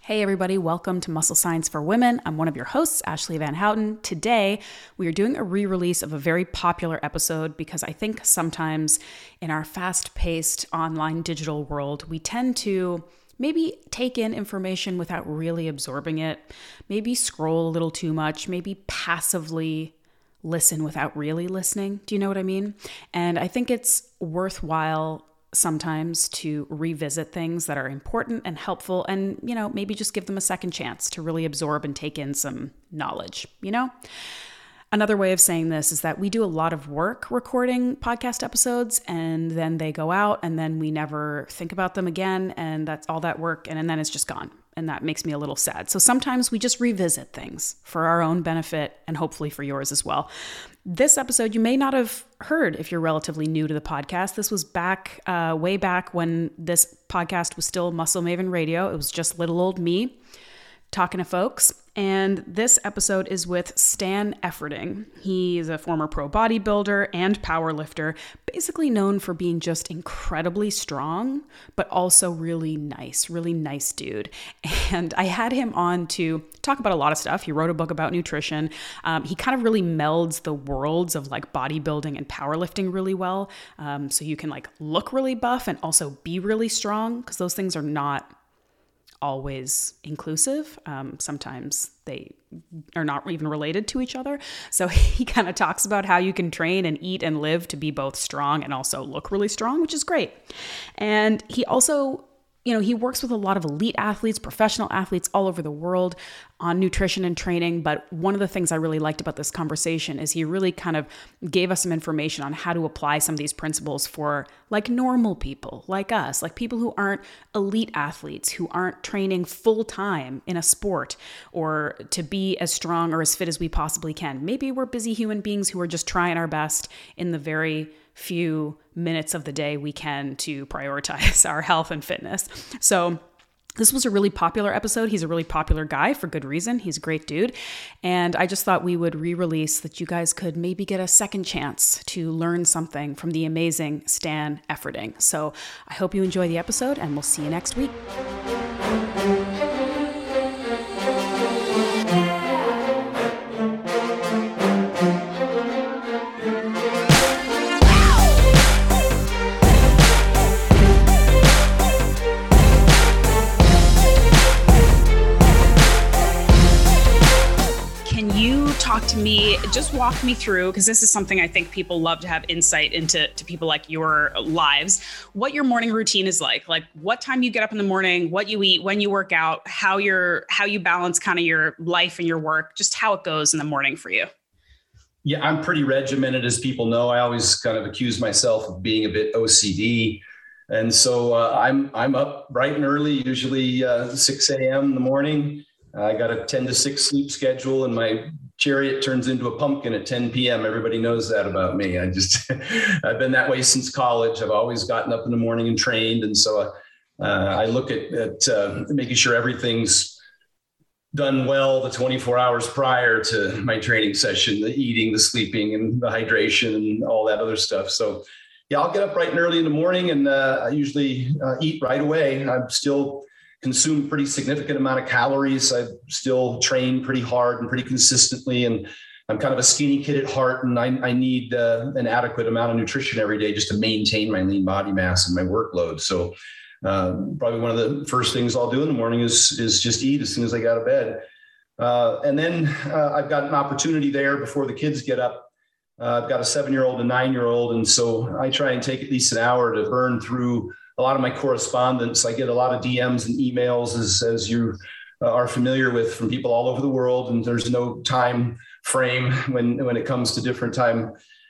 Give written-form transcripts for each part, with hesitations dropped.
Hey everybody, welcome to Muscle Science for Women. I'm one of your hosts, Ashley Van Houten. Today, we are doing a re-release of a very popular episode because I think sometimes in our fast-paced online digital world, we tend to maybe take in information without really absorbing it, maybe scroll a little too much, maybe passively listen without really listening. Do you know what I mean? And I think it's worthwhile sometimes to revisit things that are important and helpful and, maybe just give them a second chance to really absorb and take in some knowledge, Another way of saying this is that we do a lot of work recording podcast episodes and then they go out and then we never think about them again. And that's all that work. And then it's just gone. And that makes me a little sad. So sometimes we just revisit things for our own benefit and hopefully for yours as well. This episode you may not have heard if you're relatively new to the podcast. This was way back when this podcast was still Muscle Maven Radio. It was just little old me talking to folks. And this episode is with Stan Efferding. He's a former pro bodybuilder and powerlifter, basically known for being just incredibly strong, but also really nice dude. And I had him on to talk about a lot of stuff. He wrote a book about nutrition. He kind of really melds the worlds of like bodybuilding and powerlifting really well. So you can like look really buff and also be really strong because those things are not always inclusive. Sometimes they are not even related to each other. So he kind of talks about how you can train and eat and live to be both strong and also look really strong, which is great. And he also, he works with a lot of elite athletes, professional athletes all over the world on nutrition and training. But one of the things I really liked about this conversation is he really kind of gave us some information on how to apply some of these principles for like normal people like us, like people who aren't elite athletes, who aren't training full time in a sport or to be as strong or as fit as we possibly can. Maybe we're busy human beings who are just trying our best in the very few minutes of the day we can to prioritize our health and fitness. So this was a really popular episode. He's a really popular guy for good reason. He's a great dude. And I just thought we would re-release that you guys could maybe get a second chance to learn something from the amazing Stan Efferding. So I hope you enjoy the episode and we'll see you next week. Talk to me, just walk me through, because this is something I think people love to have insight into people like your lives, what your morning routine is like what time you get up in the morning, what you eat, when you work out, how you balance kind of your life and your work, just how it goes in the morning for you. Yeah, I'm pretty regimented, as people know. I always kind of accuse myself of being a bit OCD. And so I'm up bright and early, usually 6 a.m. in the morning. I got a 10 to 6 sleep schedule and my chariot turns into a pumpkin at 10 p.m. Everybody knows that about me. I've been that way since college. I've always gotten up in the morning and trained. And so I look at making sure everything's done well the 24 hours prior to my training session, the eating, the sleeping, and the hydration and all that other stuff. So yeah, I'll get up bright and early in the morning and I usually eat right away. I'm still consume pretty significant amount of calories. I still train pretty hard and pretty consistently. And I'm kind of a skinny kid at heart. And I need an adequate amount of nutrition every day just to maintain my lean body mass and my workload. So probably one of the first things I'll do in the morning is just eat as soon as I get out of bed. And then I've got an opportunity there before the kids get up. I've got a 7-year-old and 9-year-old. And so I try and take at least an hour to burn through a lot of my correspondence. I get a lot of DMs and emails, as you are familiar with, from people all over the world. And there's no time frame when it comes to different time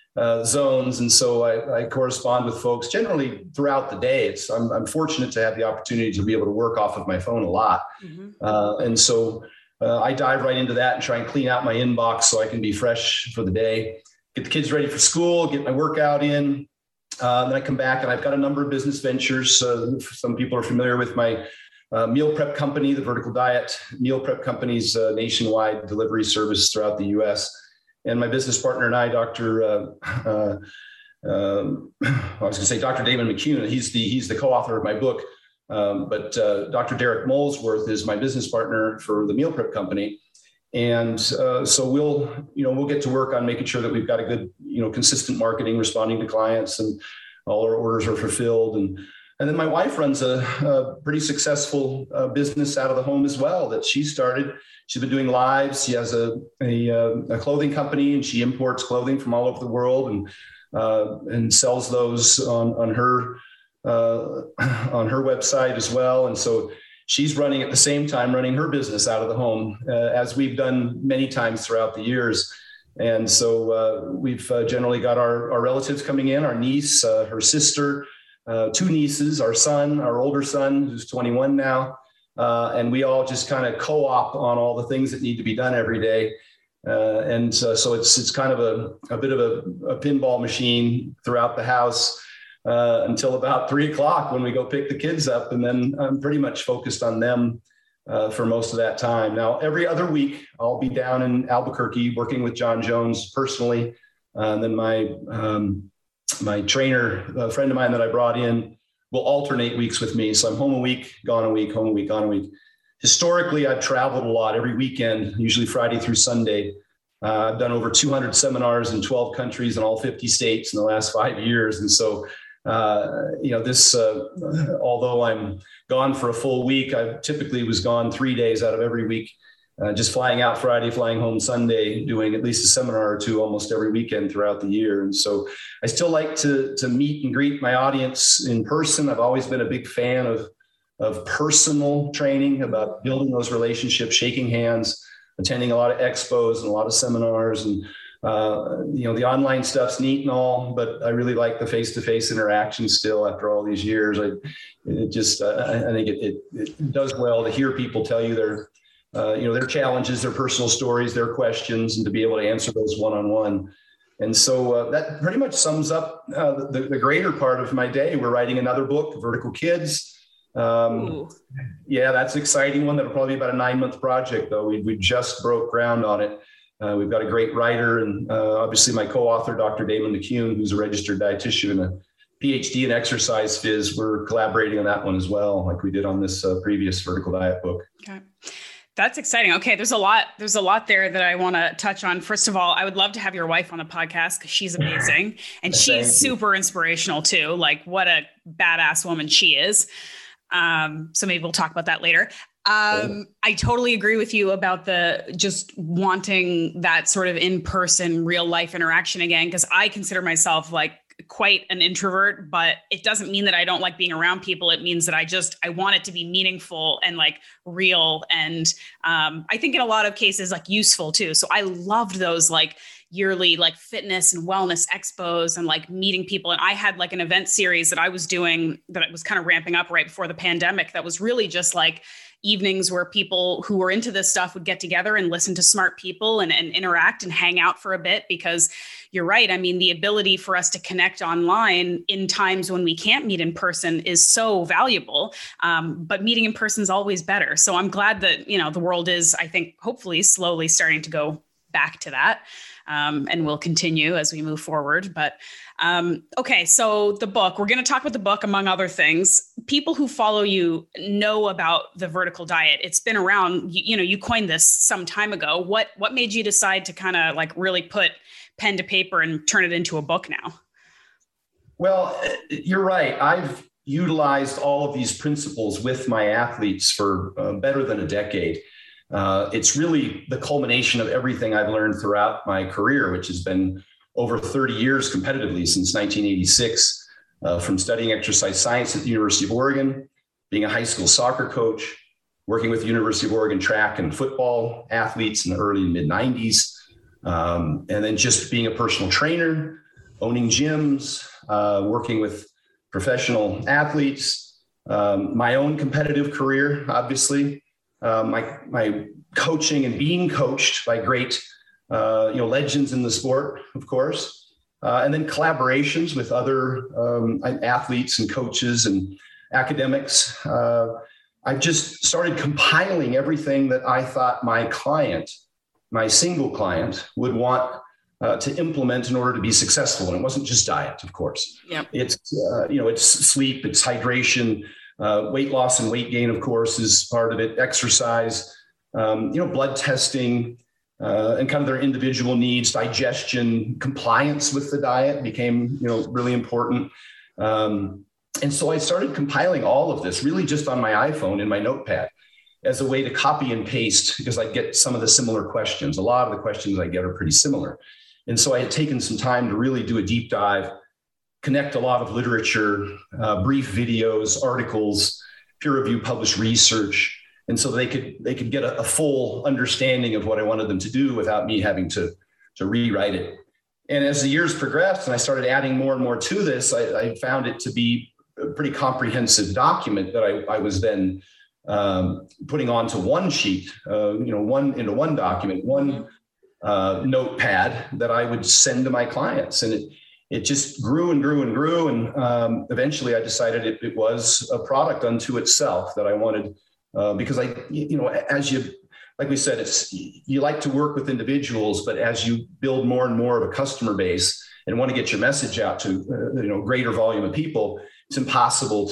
zones. And so I correspond with folks generally throughout the day. I'm fortunate to have the opportunity to be able to work off of my phone a lot. Mm-hmm. And so I dive right into that and try and clean out my inbox so I can be fresh for the day, get the kids ready for school, get my workout in. Then I come back and I've got a number of business ventures. Some people are familiar with my meal prep company, the Vertical Diet Meal Prep Company's nationwide delivery service throughout the U.S. And my business partner and I, Dr. Damon McCune, he's the co-author of my book, But Dr. Derek Molesworth is my business partner for the meal prep company. And so we'll get to work on making sure that we've got a good, consistent marketing, responding to clients, and all our orders are fulfilled. And then my wife runs a pretty successful business out of the home as well that she started. She's been doing lives. She has a clothing company, and she imports clothing from all over the world and sells those on her website as well. And so she's running at the same time, running her business out of the home, as we've done many times throughout the years. And so we've generally got our relatives coming in, our niece, her sister, two nieces, our son, our older son, who's 21 now. And we all just kind of co-op on all the things that need to be done every day. So it's kind of a bit of a pinball machine throughout the house until about 3:00 when we go pick the kids up. And then I'm pretty much focused on them for most of that time. Now, every other week, I'll be down in Albuquerque working with John Jones personally. And then my trainer, a friend of mine that I brought in, will alternate weeks with me. So I'm home a week, gone a week, home a week, gone a week. Historically, I've traveled a lot every weekend, usually Friday through Sunday. I've done over 200 seminars in 12 countries in all 50 states in the last 5 years. And so, although I'm gone for a full week, I typically was gone 3 days out of every week, just flying out Friday, flying home Sunday, doing at least a seminar or two almost every weekend throughout the year. And so I still like to meet and greet my audience in person. I've always been a big fan of personal training, about building those relationships, shaking hands, attending a lot of expos and a lot of seminars. And the online stuff's neat and all, but I really like the face-to-face interaction still after all these years. I think it does well to hear people tell you their challenges, their personal stories, their questions, and to be able to answer those one-on-one. And so that pretty much sums up the greater part of my day. We're writing another book, Vertical Kids. Yeah, that's an exciting one. That'll probably be about a 9-month project, though. We just broke ground on it. We've got a great writer, and obviously my co-author, Dr. Damon McCune, who's a registered dietitian and a PhD in exercise phys. We're collaborating on that one as well, like we did on this previous Vertical Diet book. Okay. That's exciting. Okay. There's a lot there that I want to touch on. First of all, I would love to have your wife on the podcast because she's amazing and she's super inspirational too. Like, what a badass woman she is. So maybe we'll talk about that later. I totally agree with you about just wanting that sort of in-person real life interaction again, because I consider myself like quite an introvert, but it doesn't mean that I don't like being around people. It means that I want it to be meaningful and like real. And I think in a lot of cases, like useful too. So I loved those like yearly like fitness and wellness expos and like meeting people. And I had like an event series that I was doing that I was kind of ramping up right before the pandemic. That was really just like evenings where people who were into this stuff would get together and listen to smart people and interact and hang out for a bit, because you're right. I mean, the ability for us to connect online in times when we can't meet in person is so valuable. But meeting in person is always better. So I'm glad that, the world is, I think, hopefully slowly starting to go back to that. And we'll continue as we move forward. But okay, so the book, we're going to talk about the book, among other things. People who follow you know about the vertical diet. It's been around, you coined this some time ago. What made you decide to kind of like really put pen to paper and turn it into a book now? Well, you're right. I've utilized all of these principles with my athletes for better than a decade. It's really the culmination of everything I've learned throughout my career, which has been over 30 years competitively since 1986, from studying exercise science at the University of Oregon, being a high school soccer coach, working with the University of Oregon track and football athletes in the early and mid 90s, and then just being a personal trainer, owning gyms, working with professional athletes, my own competitive career, obviously, my coaching and being coached by great, legends in the sport, of course, and then collaborations with other athletes and coaches and academics. I've just started compiling everything that I thought my single client would want to implement in order to be successful. And it wasn't just diet, of course. Yep. It's, it's sleep, it's hydration, Weight loss and weight gain, of course, is part of it. Exercise, blood testing, and kind of their individual needs, digestion, compliance with the diet became, really important. And so I started compiling all of this really just on my iPhone in my notepad as a way to copy and paste, because I get some of the similar questions. A lot of the questions I get are pretty similar. And so I had taken some time to really do a deep dive, connect a lot of literature, brief videos, articles, peer review published research. And so they could get a full understanding of what I wanted them to do without me having to rewrite it. And as the years progressed and I started adding more and more to this, I found it to be a pretty comprehensive document that I was then putting onto one sheet, one document, one notepad that I would send to my clients. And it just grew and grew and grew. And eventually I decided it was a product unto itself that I wanted, because like we said, you like to work with individuals, but as you build more and more of a customer base and want to get your message out to, greater volume of people, it's impossible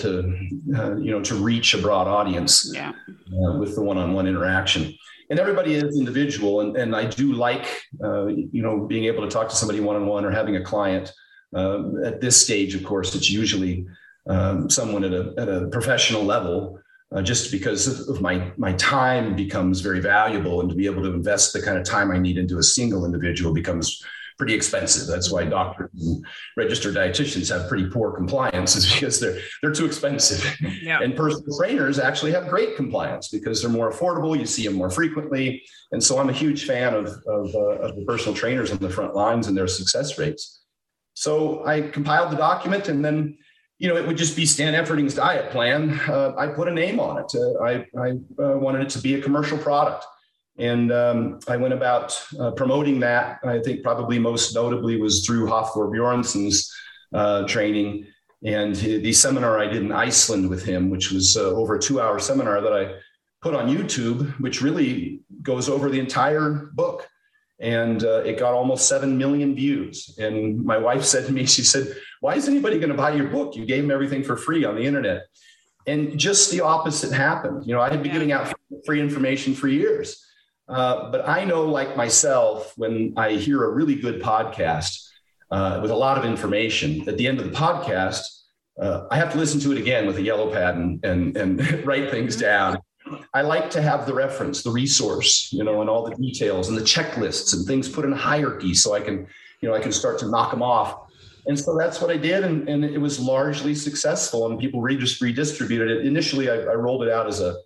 to reach a broad audience with the one-on-one interaction. And everybody is individual. And I do like, being able to talk to somebody one-on-one or having a client. At this stage, of course, it's usually someone at a professional level, just because of my time becomes very valuable, and to be able to invest the kind of time I need into a single individual becomes pretty expensive. That's why doctors and registered dietitians have pretty poor compliance, is because they're too expensive. Yeah. And personal trainers actually have great compliance because they're more affordable. You see them more frequently. And so I'm a huge fan of the personal trainers on the front lines and their success rates. So I compiled the document, and then, it would just be Stan Efferding's diet plan. I put a name on it. I wanted it to be a commercial product. And I went about promoting that. I think probably most notably was through Hafthor Bjornsson's training, and the seminar I did in Iceland with him, which was over a 2-hour seminar that I put on YouTube, which really goes over the entire book. And it got almost 7 million views. And my wife said to me, she said, "Why is anybody going to buy your book? You gave them everything for free on the internet." And just the opposite happened. I had been giving out free information for years. But I know, like myself, when I hear a really good podcast with a lot of information, at the end of the podcast, I have to listen to it again with a yellow pad and write things down. I like to have the reference, the resource, and all the details and the checklists and things put in a hierarchy, so I can start to knock them off. And so that's what I did. And it was largely successful, and people just redistributed it. Initially, I rolled it out as a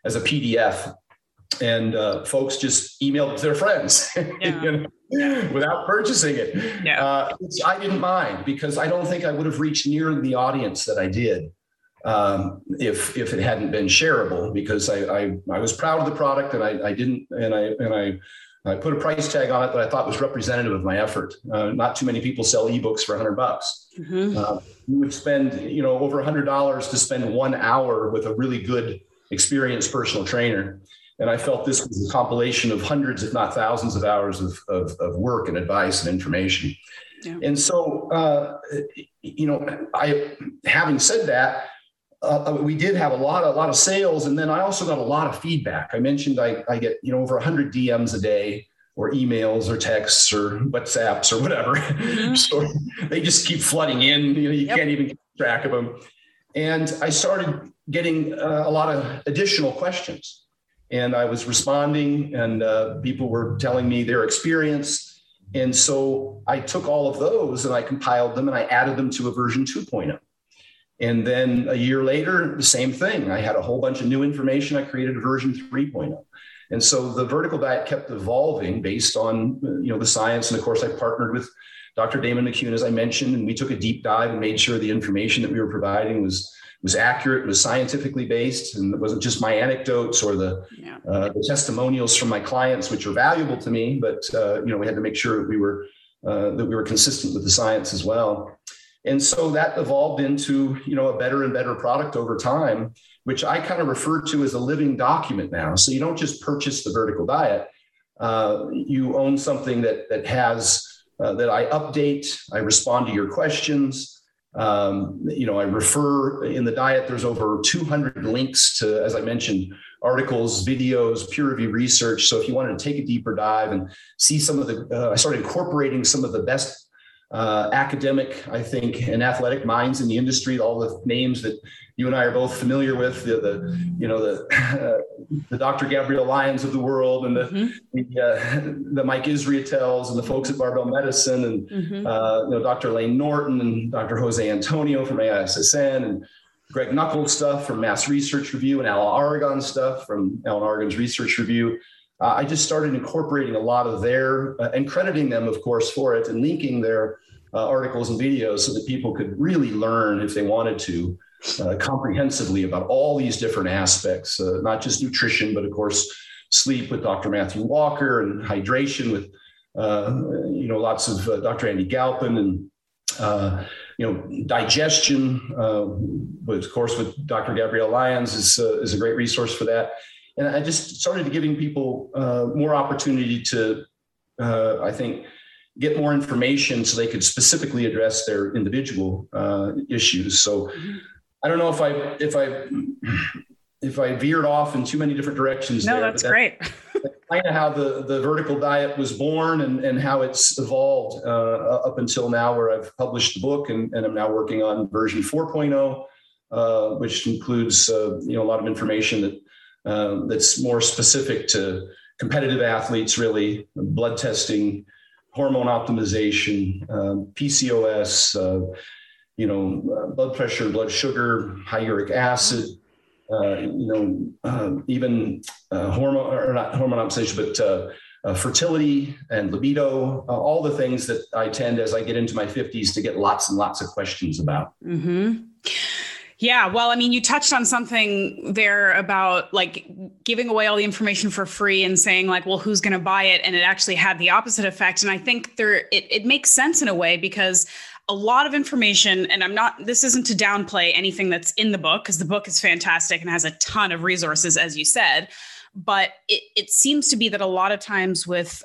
PDF. And folks just emailed it to their friends without purchasing it. Which I didn't mind, because I don't think I would have reached near the audience that I did if it hadn't been shareable, because I was proud of the product, and I put a price tag on it that I thought was representative of my effort. Not too many people sell ebooks for $100. Mm-hmm. You would spend over $100 to spend 1 hour with a really good, experienced personal trainer. And I felt this was a compilation of hundreds, if not thousands, of hours of work and advice and information. Yeah. And so, having said that, we did have a lot of sales. And then I also got a lot of feedback. I mentioned I get, over 100 DMs a day, or emails or texts or WhatsApps or whatever. Mm-hmm. So they just keep flooding in, you can't even keep track of them. And I started getting a lot of additional questions. And I was responding, and people were telling me their experience. And so I took all of those and I compiled them and I added them to a version 2.0. And then a year later, the same thing. I had a whole bunch of new information. I created a version 3.0. And so the vertical diet kept evolving based on, the science. And of course, I partnered with Dr. Damon McCune, as I mentioned, and we took a deep dive and made sure the information that we were providing was accurate, was scientifically based, and it wasn't just my anecdotes or the testimonials from my clients, which are valuable to me. But we had to make sure that we were consistent with the science as well. And so that evolved into a better and better product over time, which I kind of refer to as a living document now. So you don't just purchase the vertical diet; you own something that has that I update. I respond to your questions. I refer in the diet, there's over 200 links to, as I mentioned, articles, videos, peer-reviewed research. So if you wanted to take a deeper dive and see some of I started incorporating some of the best academic, I think, and athletic minds in the industry, all the names that you and I are both familiar with, the Dr. Gabrielle Lyons of the world, and the Mike Israetels, and the folks at Barbell Medicine, and Dr. Lane Norton and Dr. Jose Antonio from AISSN, and Greg Knuckles stuff from Mass Research Review, and Alan Aragon stuff from Alan Aragon's Research Review. I just started incorporating a lot of their and crediting them, of course, for it, and linking their articles and videos so that people could really learn, if they wanted to, comprehensively about all these different aspects, not just nutrition, but of course, sleep with Dr. Matthew Walker, and hydration with, lots of Dr. Andy Galpin, and, digestion, of course, with Dr. Gabrielle Lyons is a great resource for that. And I just started giving people more opportunity to, I think, get more information so they could specifically address their individual issues. So I don't know if I veered off in too many different directions. No, that's great. Kind of how the vertical diet was born, and how it's evolved up until now, where I've published the book, and I'm now working on version 4.0, which includes a lot of information that's more specific to competitive athletes, really, blood testing, hormone optimization, PCOS, blood pressure, blood sugar, high uric acid, even not hormone optimization, but fertility and libido, all the things that I tend, as I get into my 50s, to get lots and lots of questions about. Mm-hmm. Yeah. Well, I mean, you touched on something there about like giving away all the information for free and saying like, well, who's going to buy it? And it actually had the opposite effect. And I think it makes sense in a way, because a lot of information, and this isn't to downplay anything that's in the book, because the book is fantastic and has a ton of resources, as you said, but it seems to be that a lot of times with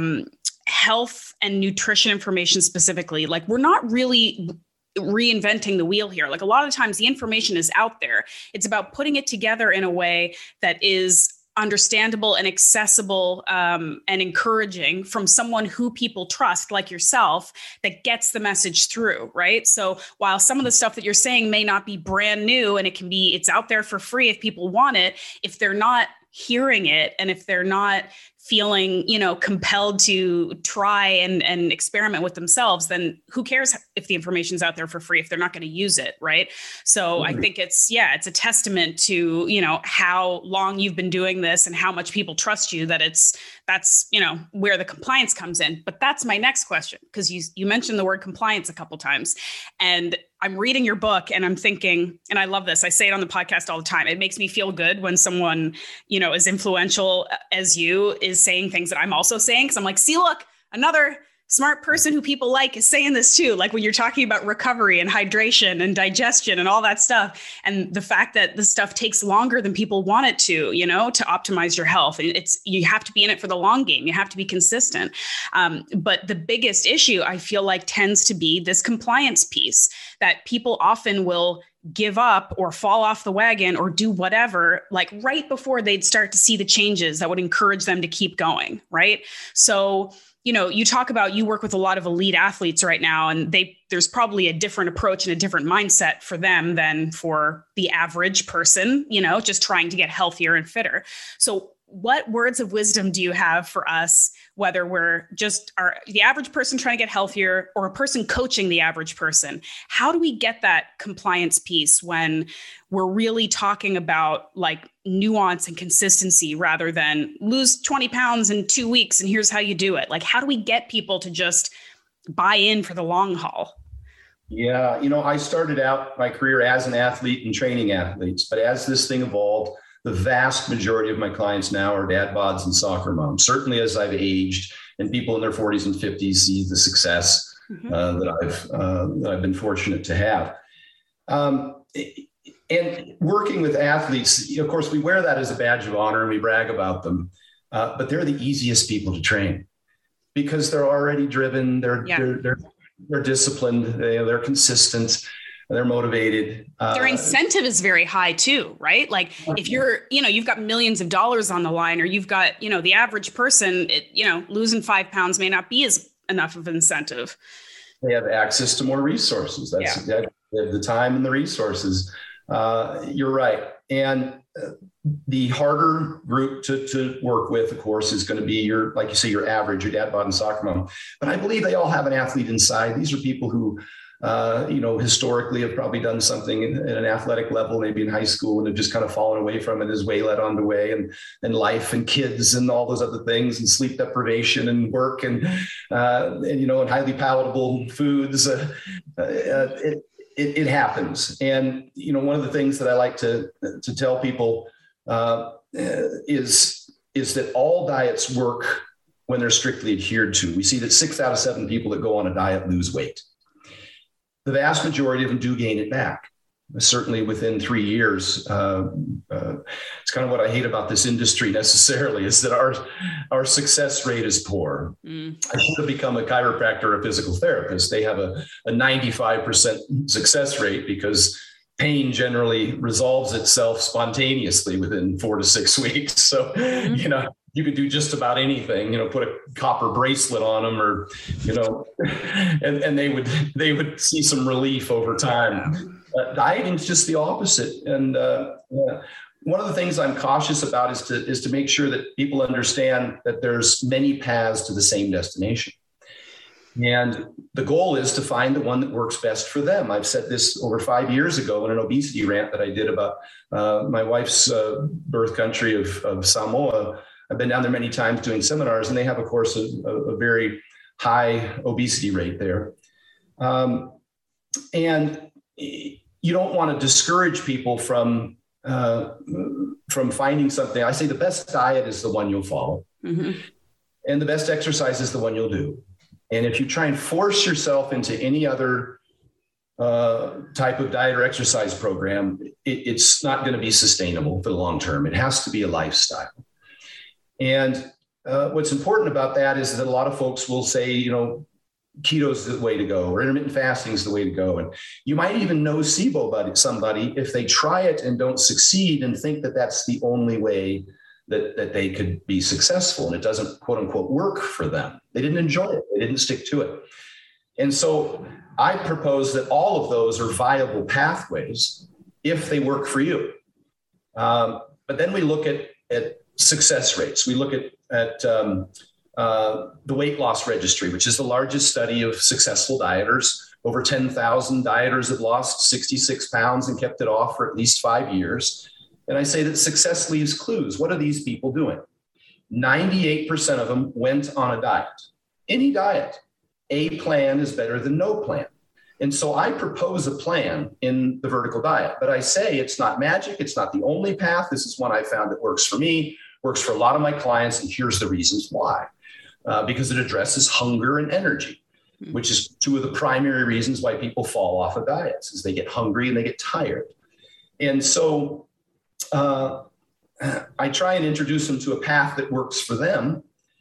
health and nutrition information specifically, like we're not really reinventing the wheel here. Like a lot of times the information is out there. It's about putting it together in a way that is understandable and accessible and encouraging from someone who people trust, like yourself, that gets the message through, right? So while some of the stuff that you're saying may not be brand new, and it's out there for free if people want it, if they're not hearing it, and if they're not feeling, compelled to try and experiment with themselves, then who cares if the information's out there for free if they're not going to use it, right? So I think it's a testament to, how long you've been doing this and how much people trust you, that's where the compliance comes in. But that's my next question, because you mentioned the word compliance a couple times, and I'm reading your book and I'm thinking, and I love this, I say it on the podcast all the time, it makes me feel good when someone, as influential as you is saying things that I'm also saying. Because I'm like, see, look, another smart person who people like is saying this too. Like when you're talking about recovery and hydration and digestion and all that stuff, and the fact that this stuff takes longer than people want it to optimize your health. And you have to be in it for the long game. You have to be consistent. But the biggest issue I feel like tends to be this compliance piece, that people often will give up or fall off the wagon or do whatever, like right before they'd start to see the changes that would encourage them to keep going. Right. So, you talk about, you work with a lot of elite athletes right now, and there's probably a different approach and a different mindset for them than for the average person, just trying to get healthier and fitter. So what words of wisdom do you have for us, whether we're just the average person trying to get healthier or a person coaching the average person? How do we get that compliance piece when we're really talking about like nuance and consistency rather than lose 20 pounds in 2 weeks and here's how you do it? Like, how do we get people to just buy in for the long haul? Yeah. I started out my career as an athlete and training athletes, but as this thing evolved, the vast majority of my clients now are dad bods and soccer moms. Certainly as I've aged and people in their 40s and 50s see the success that I've been fortunate to have. And working with athletes, of course, we wear that as a badge of honor and we brag about them, but they're the easiest people to train because they're already driven. They're disciplined. They're consistent. They're motivated. Their incentive is very high too, right? Like if you're, you've got millions of dollars on the line, or you've got, the average person, losing 5 pounds may not be as enough of an incentive. They have access to more resources. They have the time and the resources. You're right. And the harder group to work with, of course, is going to be like you say, your average, your dad, bod, and soccer mom. But I believe they all have an athlete inside. These are people who, historically have probably done something at an athletic level, maybe in high school, and have just kind of fallen away from it as way led on the way, and life and kids and all those other things, and sleep deprivation and work and highly palatable foods. It happens. And, one of the things that I like to tell people is that all diets work when they're strictly adhered to. We see that 6 out of 7 people that go on a diet lose weight. The vast majority of them do gain it back, certainly within 3 years. It's kind of what I hate about this industry necessarily, is that our success rate is poor. I should have become a chiropractor or a physical therapist. They have a 95% success rate because pain generally resolves itself spontaneously within 4 to 6 weeks. So, you could do just about anything, put a copper bracelet on them, or, and they would see some relief over time. Dieting is just the opposite. And one of the things I'm cautious about is to make sure that people understand that there's many paths to the same destination. And the goal is to find the one that works best for them. I've said this over 5 years ago in an obesity rant that I did about my wife's birth country of Samoa. I've been down there many times doing seminars, and they have, of course, a very high obesity rate there. And you don't want to discourage people from finding something. I say the best diet is the one you'll follow. Mm-hmm. And the best exercise is the one you'll do. And if you try and force yourself into any other type of diet or exercise program, it's not going to be sustainable for the long term. It has to be a lifestyle. And what's important about that is that a lot of folks will say, keto is the way to go, or intermittent fasting is the way to go. And you might even know somebody if they try it and don't succeed and think that that's the only way that they could be successful. And it doesn't, quote unquote, work for them. They didn't enjoy it. They didn't stick to it. And so I propose that all of those are viable pathways if they work for you. But then we look at success rates. We look at the weight loss registry, which is the largest study of successful dieters. Over 10,000 dieters have lost 66 pounds and kept it off for at least 5 years. And I say that success leaves clues. What are these people doing? 98% of them went on a diet. Any diet. A plan is better than no plan. And so I propose a plan in the vertical diet, but I say it's not magic. It's not the only path. This is one I found that works for me, works for a lot of my clients. And here's the reasons why. Because it addresses hunger and energy, which is two of the primary reasons why people fall off of diets, is they get hungry and they get tired. And so I try and introduce them to a path that works for them.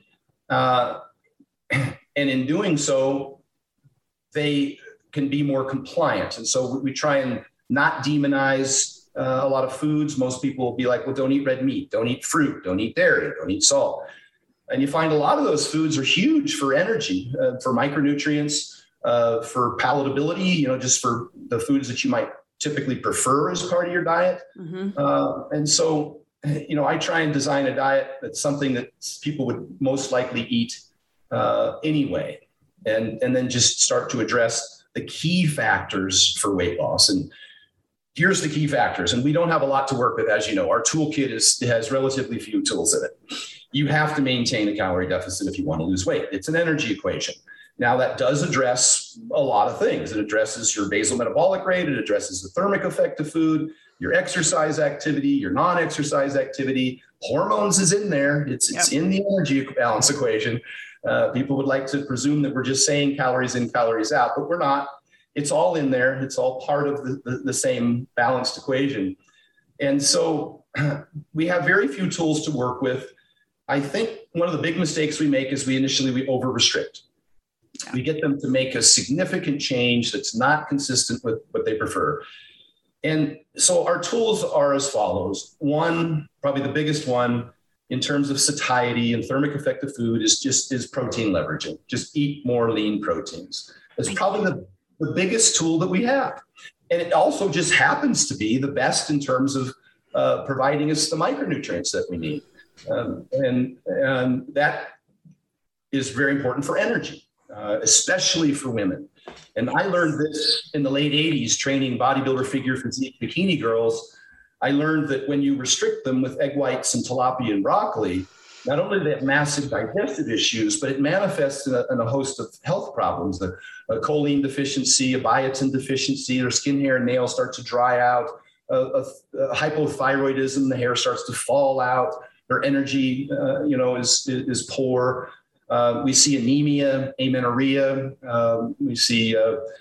And in doing so, they can be more compliant. And so we try and not demonize a lot of foods. Most people will be like, well, don't eat red meat, don't eat fruit, don't eat dairy, don't eat salt. And you find a lot of those foods are huge for energy, for micronutrients, for palatability, just for the foods that you might typically prefer as part of your diet. Mm-hmm. And so, I try and design a diet that's something that people would most likely eat anyway, and then just start to address the key factors for weight loss. And here's the key factors. And we don't have a lot to work with, as you know. Our toolkit has relatively few tools in it. You have to maintain a calorie deficit if you want to lose weight. It's an energy equation. Now, that does address a lot of things. It addresses your basal metabolic rate. It addresses the thermic effect of food, your exercise activity, your non-exercise activity. Hormones is in there. It's in the energy balance equation. People would like to presume that we're just saying calories in, calories out, but we're not. It's all in there. It's all part of the same balanced equation. And so we have very few tools to work with. I think one of the big mistakes we make is we over restrict. We get them to make a significant change that's not consistent with what they prefer. And so our tools are as follows. One, probably the biggest one in terms of satiety and thermic effect of food is protein leveraging. Just eat more lean proteins. It's probably the biggest tool that we have. And it also just happens to be the best in terms of providing us the micronutrients that we need. And that is very important for energy, especially for women. And I learned this in the late 80s, training bodybuilder, figure physique, bikini girls. I learned that when you restrict them with egg whites and tilapia and broccoli, not only do they have massive digestive issues, but it manifests in a host of health problems, a choline deficiency, a biotin deficiency, their skin, hair, and nails start to dry out, hypothyroidism, the hair starts to fall out, their energy, is poor. We see anemia, amenorrhea. We see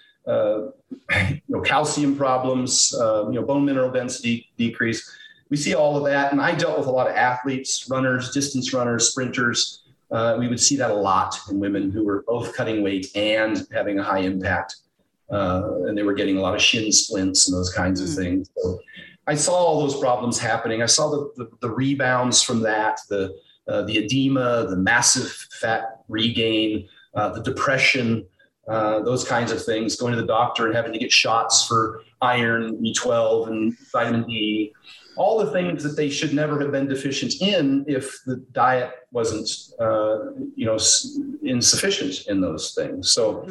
calcium problems, bone mineral density decrease. We see all of that. And I dealt with a lot of athletes, runners, distance runners, sprinters. We would see that a lot in women who were both cutting weight and having a high impact. And they were getting a lot of shin splints and those kinds of things. So I saw all those problems happening. I saw the rebounds from that, the edema, the massive fat regain, the depression, those kinds of things, going to the doctor and having to get shots for iron, B12 and vitamin D, all the things that they should never have been deficient in if the diet wasn't, insufficient in those things. So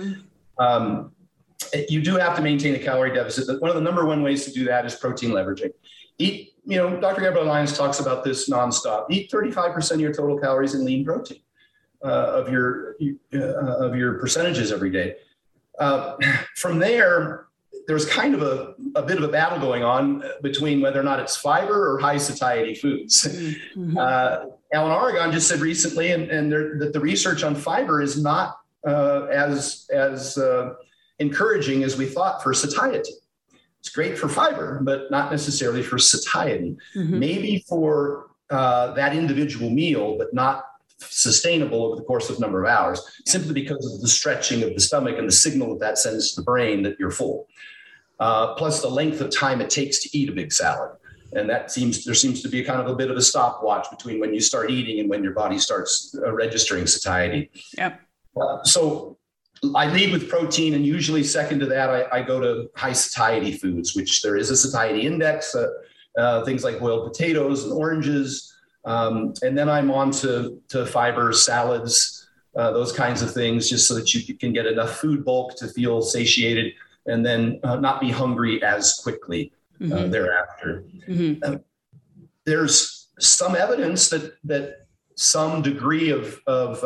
you do have to maintain a calorie deficit. One of the number one ways to do that is protein leveraging. Eat, Dr. Gabrielle Lyons talks about this nonstop. Eat 35% of your total calories in lean protein of your percentages every day. From there, there's kind of a bit of a battle going on between whether or not it's fiber or high satiety foods. Mm-hmm. Alan Aragon just said recently, that the research on fiber is not as encouraging as we thought for satiety. It's great for fiber, but not necessarily for satiety. Mm-hmm. Maybe for that individual meal, but not sustainable over the course of a number of hours, simply because of the stretching of the stomach and the signal that sends to the brain that you're full. Plus the length of time it takes to eat a big salad. And there seems to be a kind of a bit of a stopwatch between when you start eating and when your body starts registering satiety. Yep. So I lead with protein, and usually second to that, I go to high satiety foods, which there is a satiety index, things like boiled potatoes and oranges. And then I'm on to fiber, salads, those kinds of things, just so that you can get enough food bulk to feel satiated and then not be hungry as quickly thereafter. Mm-hmm. There's some evidence that some degree of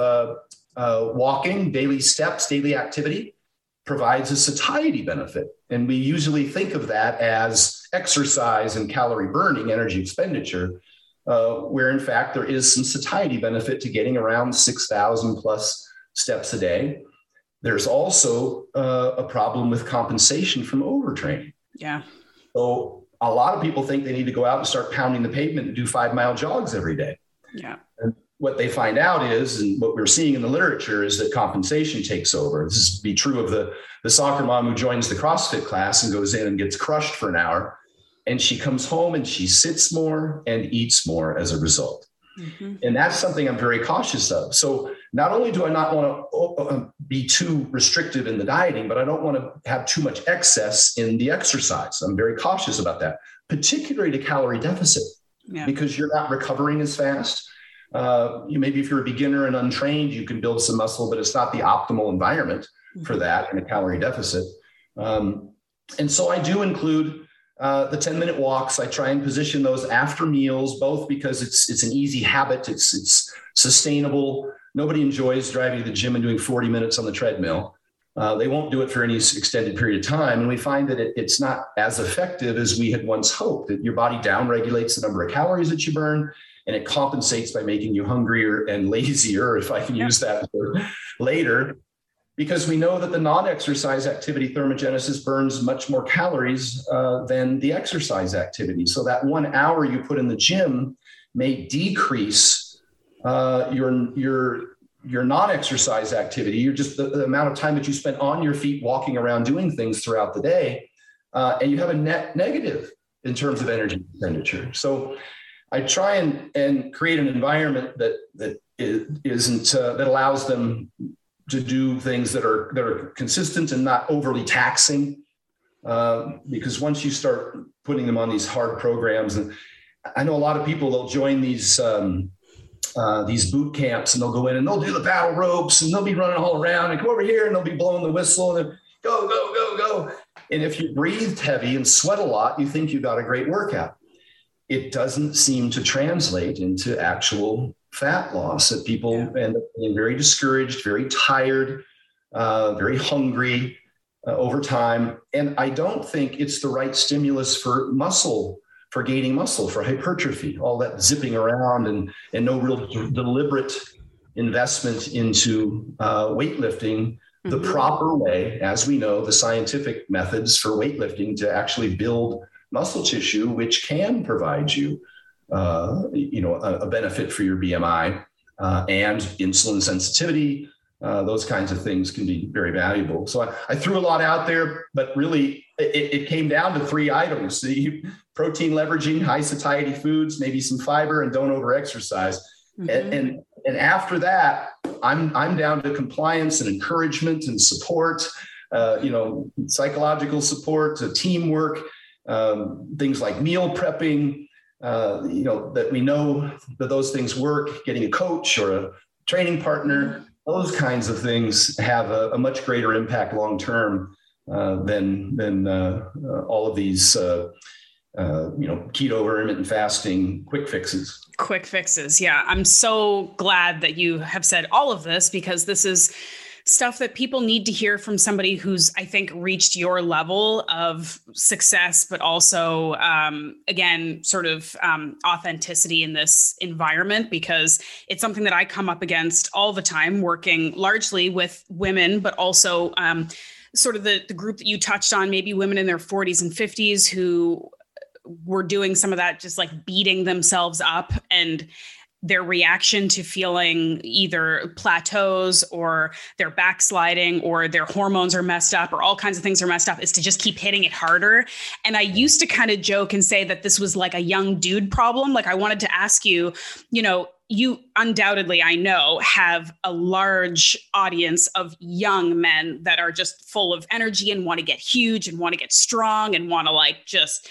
walking, daily steps, daily activity provides a satiety benefit. And we usually think of that as exercise and calorie burning, energy expenditure, where in fact there is some satiety benefit to getting around 6,000 plus steps a day. There's also a problem with compensation from overtraining. Yeah. So a lot of people think they need to go out and start pounding the pavement and do 5-mile jogs every day. Yeah. And what they find out is, and what we're seeing in the literature, is that compensation takes over. This would be true of the soccer mom who joins the CrossFit class and goes in and gets crushed for an hour. And she comes home and she sits more and eats more as a result. Mm-hmm. And that's something I'm very cautious of. So not only do I not want to be too restrictive in the dieting, but I don't want to have too much excess in the exercise. I'm very cautious about that, particularly to calorie deficit, because you're not recovering as fast. Maybe if you're a beginner and untrained, you can build some muscle, but it's not the optimal environment for that in a calorie deficit. And so I do include the 10-minute walks. I try and position those after meals, both because it's an easy habit. It's sustainable. Nobody enjoys driving to the gym and doing 40 minutes on the treadmill. They won't do it for any extended period of time. And we find that it's not as effective as we had once hoped, that your body downregulates the number of calories that you burn, and it compensates by making you hungrier and lazier, if I can use that word, later. Because we know that the non-exercise activity thermogenesis burns much more calories than the exercise activity. So that 1 hour you put in the gym may decrease your your non-exercise activity, you're just the amount of time that you spend on your feet walking around doing things throughout the day, and you have a net negative in terms of energy expenditure. So I try and create an environment that allows them to do things that are consistent and not overly taxing. Because once you start putting them on these hard programs, and I know a lot of people, they'll join these boot camps, and they'll go in and they'll do the battle ropes, and they'll be running all around and come over here and they'll be blowing the whistle and go, go, go, go. And if you breathed heavy and sweat a lot, you think you got a great workout. It doesn't seem to translate into actual fat loss, that people end up being very discouraged, very tired, very hungry over time. And I don't think it's the right stimulus for gaining muscle, for hypertrophy, all that zipping around and no real deliberate investment into weightlifting the proper way. As we know, the scientific methods for weightlifting to actually build muscle tissue, which can provide you, a benefit for your BMI and insulin sensitivity. Those kinds of things can be very valuable. So I threw a lot out there, but really it came down to 3 items: the protein leveraging, high satiety foods, maybe some fiber, and don't over exercise. And after that, I'm down to compliance and encouragement and support, psychological support, teamwork, things like meal prepping, that we know that those things work, getting a coach or a training partner. Those kinds of things have a much greater impact long-term than all of these, keto, intermittent fasting, quick fixes. Quick fixes. Yeah. I'm so glad that you have said all of this, because this is stuff that people need to hear from somebody who's, I think, reached your level of success, but also, again, sort of authenticity in this environment, because it's something that I come up against all the time, working largely with women, but also sort of the group that you touched on, maybe women in their 40s and 50s who were doing some of that, just like beating themselves up, and their reaction to feeling either plateaus or they're backsliding or their hormones are messed up or all kinds of things are messed up is to just keep hitting it harder. And I used to kind of joke and say that this was like a young dude problem. Like, I wanted to ask you, you undoubtedly, I know, have a large audience of young men that are just full of energy and want to get huge and want to get strong and want to just,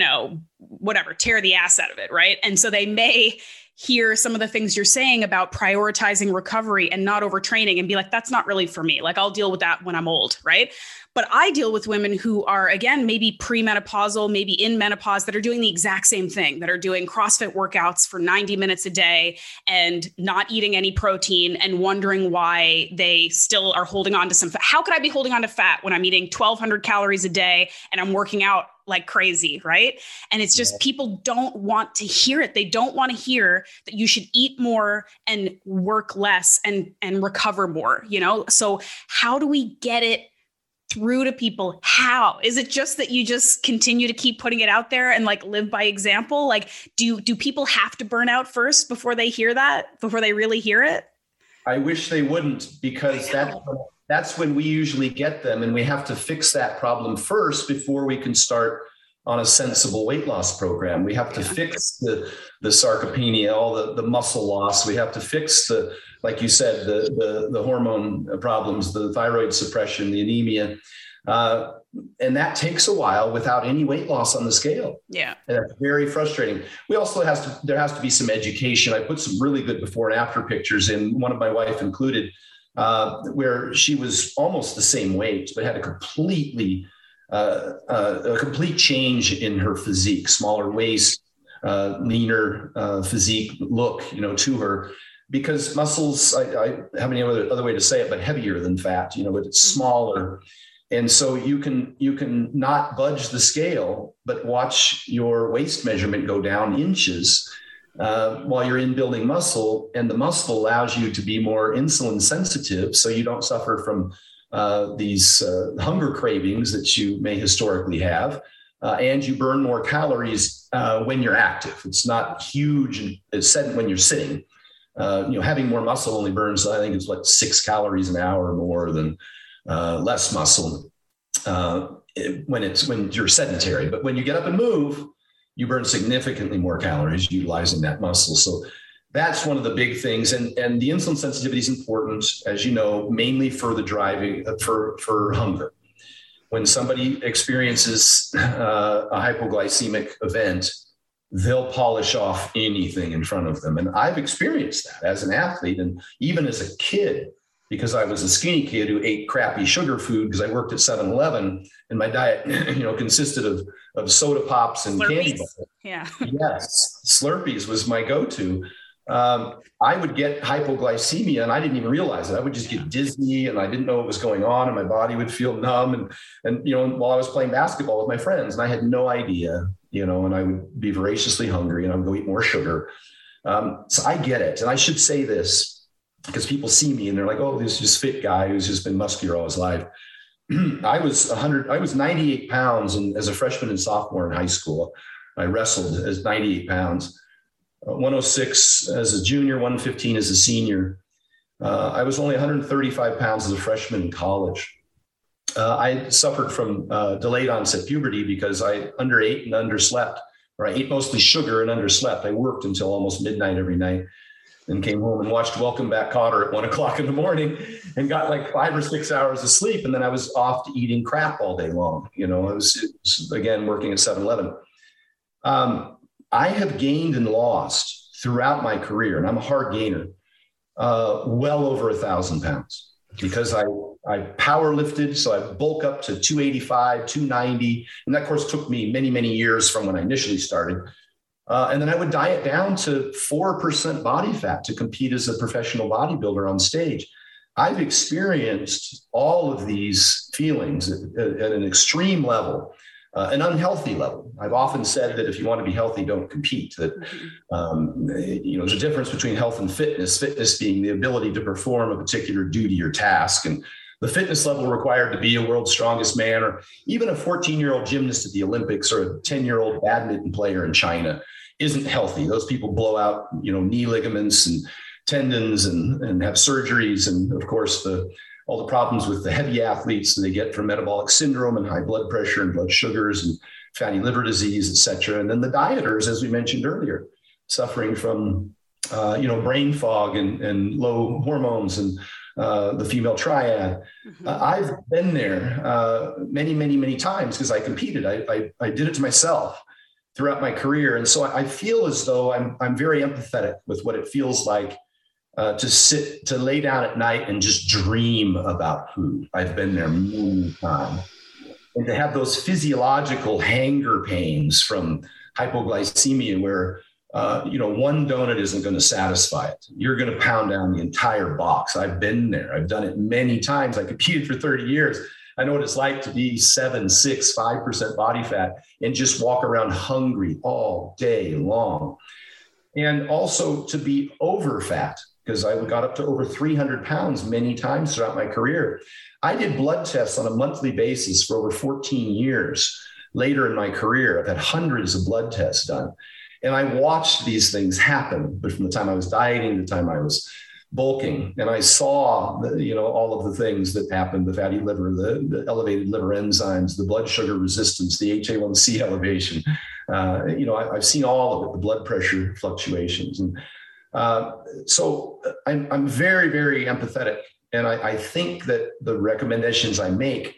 tear the ass out of it. Right. And so they may hear some of the things you're saying about prioritizing recovery and not overtraining and be like, that's not really for me. Like, I'll deal with that when I'm old. Right. But I deal with women who are, again, maybe premenopausal, maybe in menopause, that are doing the exact same thing, that are doing CrossFit workouts for 90 minutes a day and not eating any protein and wondering why they still are holding on to some fat. How could I be holding on to fat when I'm eating 1,200 calories a day and I'm working out like crazy, right? And it's just, people don't want to hear it. They don't want to hear that you should eat more and work less and recover more, So how do we get it through to people? How is it just that you just continue to keep putting it out there and live by example? Do people have to burn out first before they hear that, before they really hear it? I wish they wouldn't, because that's when we usually get them, and we have to fix that problem first before we can start on a sensible weight loss program. We have to fix the sarcopenia, all the muscle loss. We have to fix like you said, the hormone problems, the thyroid suppression, the anemia. And that takes a while without any weight loss on the scale. Yeah. And that's very frustrating. We also there has to be some education. I put some really good before and after pictures in, one of my wife included, where she was almost the same weight, but had a complete change in her physique, smaller waist, leaner physique look, to her, because muscles, I have any other way to say it, but heavier than fat, but it's smaller. And so you can not budge the scale, but watch your waist measurement go down inches while you're in building muscle. And the muscle allows you to be more insulin sensitive, so you don't suffer from these hunger cravings that you may historically have. And you burn more calories when you're active. It's not huge. It's said when you're sitting. Having more muscle only burns, I think it's 6 calories an hour more than less muscle when you're sedentary. But when you get up and move, you burn significantly more calories utilizing that muscle. So that's one of the big things. And the insulin sensitivity is important, as you know, mainly for the driving for hunger. When somebody experiences a hypoglycemic event, they'll polish off anything in front of them. And I've experienced that as an athlete and even as a kid, because I was a skinny kid who ate crappy sugar food because I worked at 7-Eleven and my diet, consisted of soda pops and Slurpees. Candy bars. Yeah. Yes. Slurpees was my go-to. I would get hypoglycemia and I didn't even realize it. I would just get dizzy and I didn't know what was going on and my body would feel numb. And while I was playing basketball with my friends and I had no idea, and I would be voraciously hungry and I would go eat more sugar. So I get it. And I should say this because people see me and they're like, oh, this just fit guy who's just been muscular all his life. I was 98 pounds as a freshman and sophomore in high school. I wrestled as 98 pounds. 106 as a junior, 115 as a senior. I was only 135 pounds as a freshman in college. I suffered from delayed onset puberty because I underate and underslept, or I ate mostly sugar and underslept. I worked until almost midnight every night and came home and watched Welcome Back, Kotter at 1 o'clock in the morning and got 5 or 6 hours of sleep. And then I was off to eating crap all day long. I was again, working at 7-Eleven. I have gained and lost throughout my career, and I'm a hard gainer, well over 1,000 pounds because I power lifted. So I bulk up to 285, 290. And that, of course, took me many, many years from when I initially started. And then I would diet down to 4% body fat to compete as a professional bodybuilder on stage. I've experienced all of these feelings at an extreme level. An unhealthy level. I've often said that if you want to be healthy, don't compete. That there's a difference between health and fitness. Fitness being the ability to perform a particular duty or task, and the fitness level required to be a world's strongest man, or even a 14-year-old gymnast at the Olympics, or a 10-year-old badminton player in China, isn't healthy. Those people blow out, knee ligaments and tendons and have surgeries, and of course all the problems with the heavy athletes that they get from metabolic syndrome and high blood pressure and blood sugars and fatty liver disease, et cetera. And then the dieters, as we mentioned earlier, suffering from, brain fog and low hormones and the female triad. Mm-hmm. I've been there many, many, many times because I competed. I did it to myself throughout my career. And so I feel as though I'm very empathetic with what it feels like to lay down at night and just dream about food. I've been there many times. And to have those physiological hanger pains from hypoglycemia where, one donut isn't going to satisfy it. You're going to pound down the entire box. I've been there. I've done it many times. I competed for 30 years. I know what it's like to be 7, 6, 5% body fat and just walk around hungry all day long. And also to be over fat, because I got up to over 300 pounds many times throughout my career. I did blood tests on a monthly basis for over 14 years. Later in my career, I've had hundreds of blood tests done. And I watched these things happen, but from the time I was dieting, the time I was bulking, and I saw, all of the things that happened, the fatty liver, the elevated liver enzymes, the blood sugar resistance, the HA1C elevation. I've seen all of it, the blood pressure fluctuations. And so I'm very, very empathetic. And I think that the recommendations I make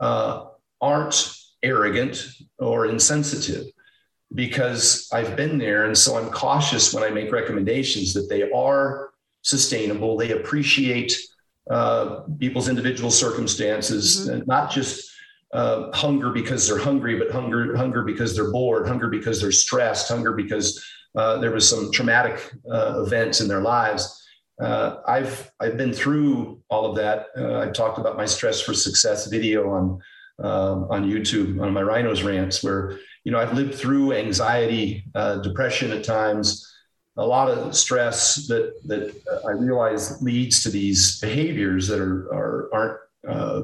aren't arrogant or insensitive because I've been there. And so I'm cautious when I make recommendations that they are sustainable. They appreciate people's individual circumstances, and not just hunger because they're hungry, but hunger because they're bored, hunger because they're stressed, hunger because there was some traumatic events in their lives. I've been through all of that. I've talked about my Stress for Success video on YouTube on my Rhinos Rants, where I've lived through anxiety, depression at times, a lot of stress that I realize leads to these behaviors that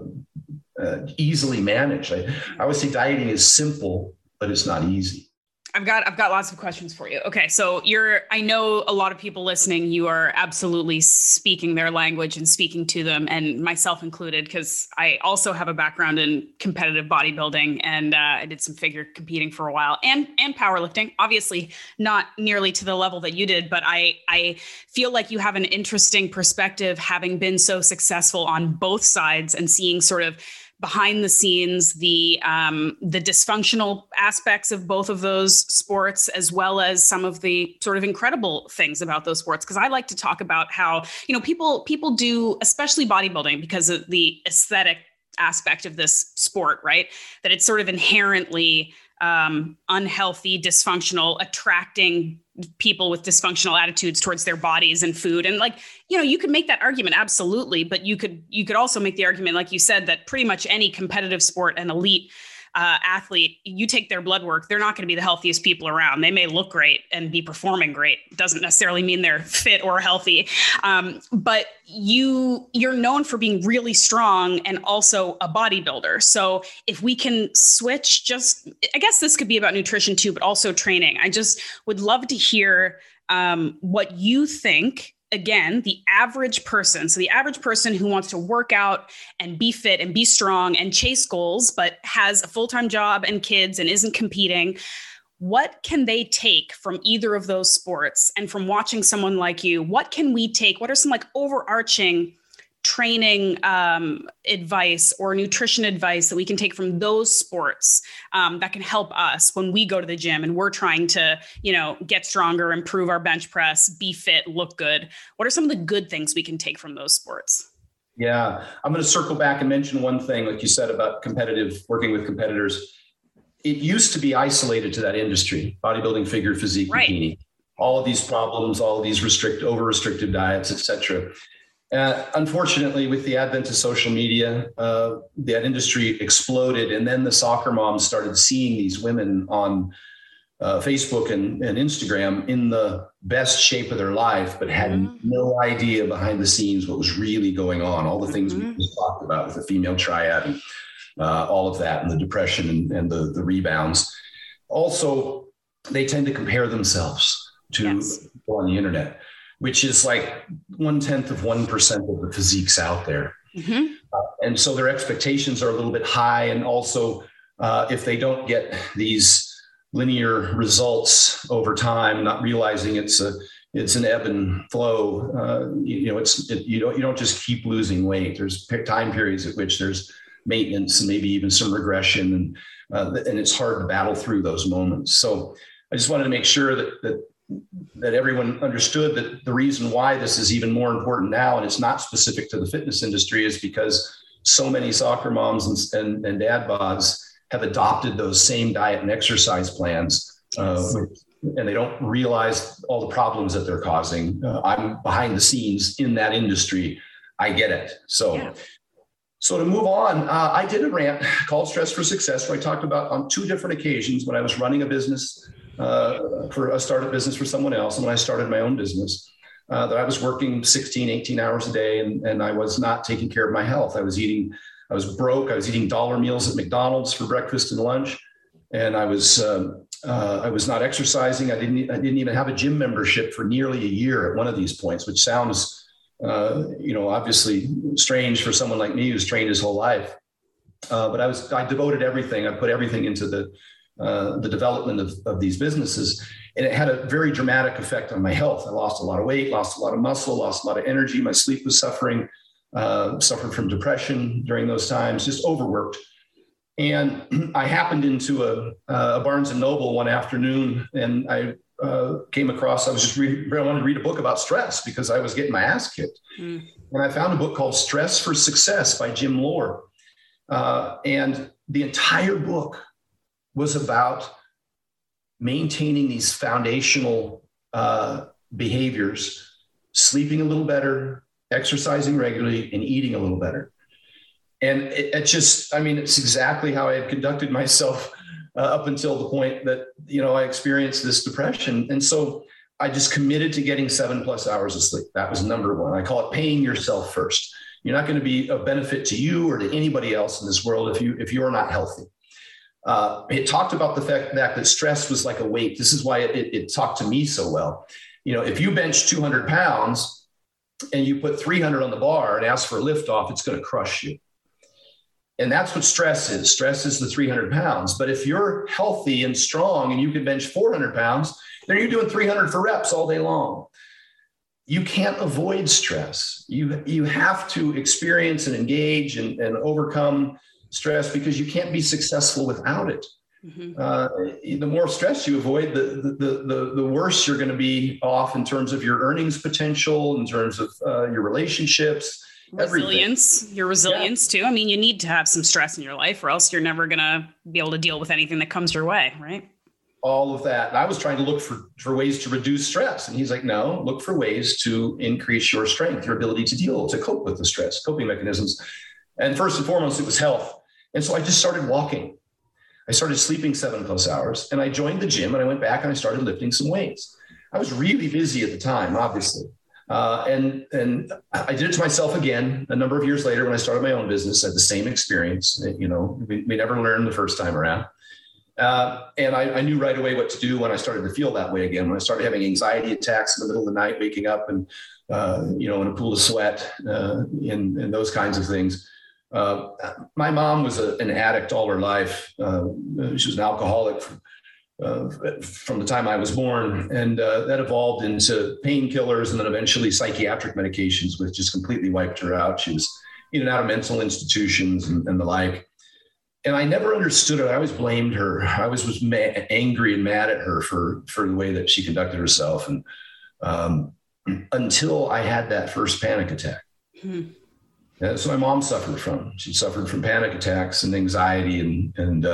aren't easily managed. I always say dieting is simple, but it's not easy. I've got lots of questions for you. Okay. So I know a lot of people listening, you are absolutely speaking their language and speaking to them, and myself included, because I also have a background in competitive bodybuilding, and I did some figure competing for a while, and powerlifting, obviously not nearly to the level that you did, but I feel like you have an interesting perspective, having been so successful on both sides and seeing sort of behind the scenes, the dysfunctional aspects of both of those sports, as well as some of the sort of incredible things about those sports. Because I like to talk about how, people do, especially bodybuilding, because of the aesthetic aspect of this sport, right? That it's sort of inherently unhealthy, dysfunctional, attracting people with dysfunctional attitudes towards their bodies and food. And you could make that argument, absolutely. But you could also make the argument, like you said, that pretty much any competitive sport and elite athlete, you take their blood work, they're not going to be the healthiest people around. They may look great and be performing great. Doesn't necessarily mean they're fit or healthy. But you're known for being really strong and also a bodybuilder. So if we can switch, I guess this could be about nutrition too, but also training. I just would love to hear what you think. Again, the average person. So the average person who wants to work out and be fit and be strong and chase goals, but has a full-time job and kids and isn't competing, what can they take from either of those sports? And from watching someone like you, what can we take? What are some overarching training advice or nutrition advice that we can take from those sports that can help us when we go to the gym and we're trying to, get stronger, improve our bench press, be fit, look good? What are some of the good things we can take from those sports? Yeah, I'm going to circle back and mention one thing, like you said, about working with competitors. It used to be isolated to that industry, bodybuilding, figure, physique, right. Bikini, all of these problems, all of these over-restricted diets, et cetera. Unfortunately, with the advent of social media, that industry exploded. And then the soccer moms started seeing these women on Facebook and Instagram in the best shape of their life, but had no idea behind the scenes what was really going on. All the things we just talked about with the female triad and all of that, and the depression and the rebounds. Also, they tend to compare themselves to people on the internet, which is like 0.1% of 1% of the physiques out there. Mm-hmm. And so their expectations are a little bit high. And also, if they don't get these linear results over time, not realizing it's an ebb and flow, you don't just keep losing weight. There's time periods at which there's maintenance and maybe even some regression, and it's hard to battle through those moments. So I just wanted to make sure that everyone understood that the reason why this is even more important now, and it's not specific to the fitness industry, is because so many soccer moms and dad bods have adopted those same diet and exercise plans, and they don't realize all the problems that they're causing. I'm behind the scenes in that industry. I get it. So to move on, I did a rant called Stress for Success, where I talked about on 2 different occasions when I was running a business, for a startup business for someone else, and when I started my own business, that I was working 16, 18 hours a day, and I was not taking care of my health. I was broke. I was eating dollar meals at McDonald's for breakfast and lunch, and I was not exercising. I didn't even have a gym membership for nearly a year at one of these points, which sounds obviously strange for someone like me who's trained his whole life. But I devoted everything. I put everything into the development of these businesses, and it had a very dramatic effect on my health. I lost a lot of weight, lost a lot of muscle, lost a lot of energy. My sleep was suffering, suffered from depression during those times, just overworked. And I happened into a Barnes and Noble one afternoon, and I came across, I wanted to read a book about stress because I was getting my ass kicked. And I found a book called Stress for Success by Jim Lohr. And the entire book was about maintaining these foundational behaviors, sleeping a little better, exercising regularly, and eating a little better. And it's exactly how I had conducted myself up until the point that, I experienced this depression. And so I just committed to getting 7+ hours of sleep. That was number one. I call it paying yourself first. You're not going to be of benefit to you or to anybody else in this world if you are not healthy. It talked about the fact that stress was like a weight. This is why it talked to me so well. If you bench 200 pounds and you put 300 on the bar and ask for a lift off, it's going to crush you. And that's what stress is. Stress is the 300 pounds. But if you're healthy and strong and you can bench 400 pounds, then you're doing 300 for reps all day long. You can't avoid stress. You have to experience and engage and overcome stress, because you can't be successful without it. Mm-hmm. The more stress you avoid, the worse you're going to be off in terms of your earnings potential, in terms of your relationships. Resilience, everything. Your resilience too. I mean, you need to have some stress in your life, or else you're never going to be able to deal with anything that comes your way, right? All of that. And I was trying to look for ways to reduce stress. And he's like, no, look for ways to increase your strength, your ability to cope with the stress, coping mechanisms. And first and foremost, it was health. And so I just started walking. I started sleeping 7+ hours, and I joined the gym, and I went back and I started lifting some weights. I was really busy at the time, obviously. And I did it to myself again a number of years later when I started my own business. I had the same experience. We never learned the first time around. And I knew right away what to do when I started to feel that way again, when I started having anxiety attacks in the middle of the night, waking up and, in a pool of sweat and those kinds of things. My mom was an addict all her life. She was an alcoholic from the time I was born, and that evolved into painkillers and then eventually psychiatric medications, which just completely wiped her out. She was in and out of mental institutions and the like. And I never understood it. I always blamed her. I was angry and mad at her for the way that she conducted herself. And until I had that first panic attack. Mm-hmm. That's what my mom suffered from. She suffered from panic attacks and anxiety, and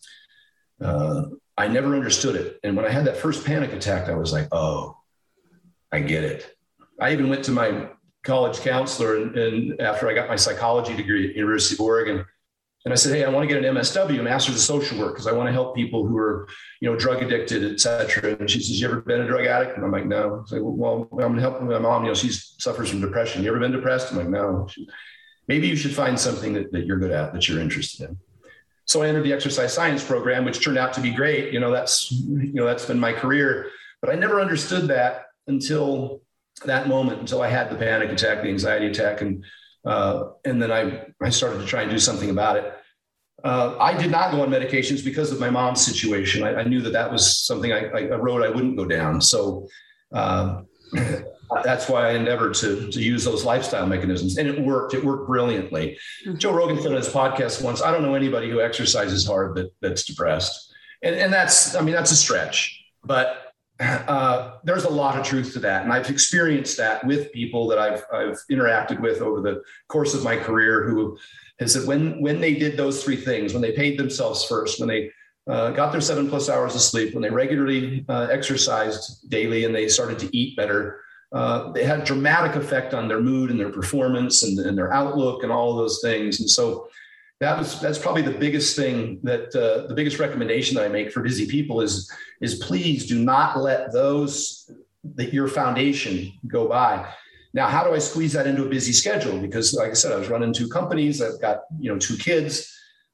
I never understood it. And when I had that first panic attack, I was like, oh, I get it. I even went to my college counselor and after I got my psychology degree at University of Oregon, and I said, hey, I want to get an MSW, Master's of Social Work, because I want to help people who are, drug addicted, et cetera. And she says, you ever been a drug addict? And I'm like, no. I say, well, I'm going to help my mom. She suffers from depression. You ever been depressed? I'm like, no. Maybe you should find something that you're good at, that you're interested in. So I entered the exercise science program, which turned out to be great. That's been my career, but I never understood that until that moment, until I had the panic attack, the anxiety attack. And then I started to try and do something about it. I did not go on medications because of my mom's situation. I knew that was something a road I wouldn't go down. So that's why I endeavored to use those lifestyle mechanisms, and it worked. It worked brilliantly. Mm-hmm. Joe Rogan said on his podcast once, I don't know anybody who exercises hard that's depressed. And that's a stretch, but there's a lot of truth to that. And I've experienced that with people that I've interacted with over the course of my career who has said when they did those three things, when they paid themselves first, when they got their 7+ hours of sleep, when they regularly exercised daily and they started to eat better, they had a dramatic effect on their mood and their performance and their outlook and all of those things. And so that's probably the biggest thing that the biggest recommendation that I make for busy people is please do not let your foundation go by. Now, how do I squeeze that into a busy schedule? Because like I said, I was running 2 companies. I've got, 2 kids.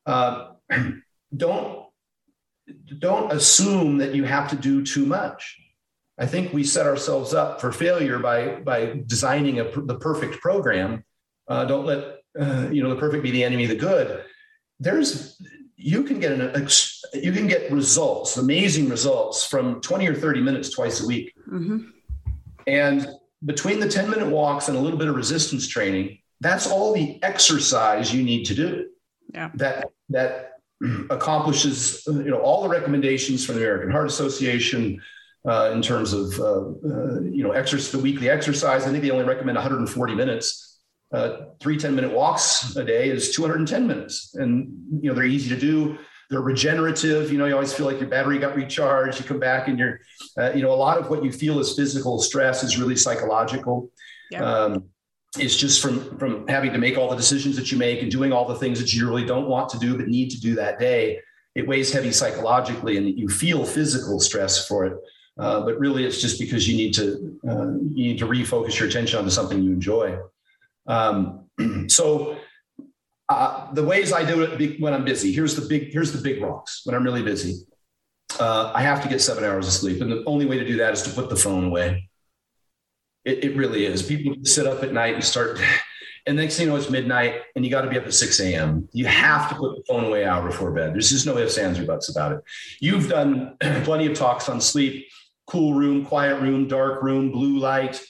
Don't assume that you have to do too much. I think we set ourselves up for failure by designing the perfect program. Don't let the perfect be the enemy of the good. You can get results, amazing results from 20 or 30 minutes twice a week. Mm-hmm. And between the 10-minute walks and a little bit of resistance training, that's all the exercise you need to do. Yeah. That accomplishes all the recommendations from the American Heart Association in terms of the weekly exercise. I think they only recommend 140 minutes. 3 10-minute walks a day is 210 minutes. And, they're easy to do. They're regenerative. You always feel like your battery got recharged. You come back and you're, a lot of what you feel as physical stress is really psychological. Yeah. It's just from having to make all the decisions that you make and doing all the things that you really don't want to do, but need to do that day. It weighs heavy psychologically and you feel physical stress for it. But really it's just because you need to refocus your attention onto something you enjoy. So The ways I do it when I'm busy, here's the big rocks. When I'm really busy, I have to get 7 hours of sleep. And the only way to do that is to put the phone away. It really is. People sit up at night and start, and next thing you know, it's midnight and you got to be up at 6 a.m. You have to put the phone away an hour before bed. There's just no ifs, ands, or buts about it. You've done plenty of talks on sleep, cool room, quiet room, dark room, blue light,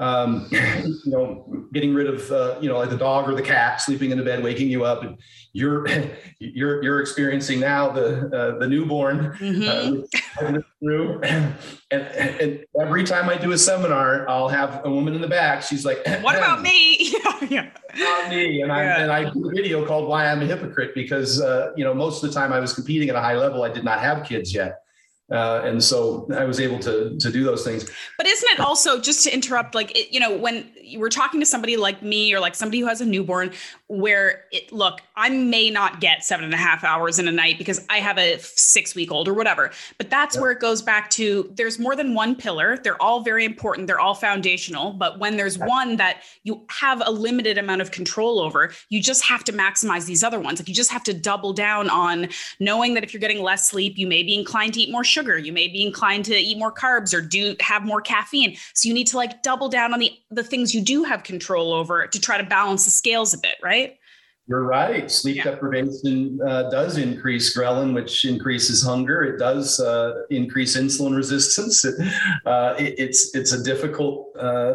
getting rid of, like the dog or the cat sleeping in the bed, waking you up, and you're experiencing now the newborn. Through. And every time I do a seminar, I'll have a woman in the back. She's like, "What about me?" About me. And I do a video called "Why I'm a Hypocrite," because most of the time I was competing at a high level. I did not have kids yet. And so I was able to do those things. But isn't it also, just to interrupt, when you were talking to somebody like me or like somebody who has a newborn, where look, I may not get 7.5 hours in a night because I have a 6-week-old or whatever, but that's where it goes back to, there's more than one pillar. They're all very important. They're all foundational. But when there's one that you have a limited amount of control over, you just have to maximize these other ones. Like, you just have to double down on knowing that if you're getting less sleep, you may be inclined to eat more sugar. You may be inclined to eat more carbs or have more caffeine. So you need to double down on the things you do have control over to try to balance the scales a bit, right? You're right. Sleep deprivation does increase ghrelin, which increases hunger. It does increase insulin resistance. It's a difficult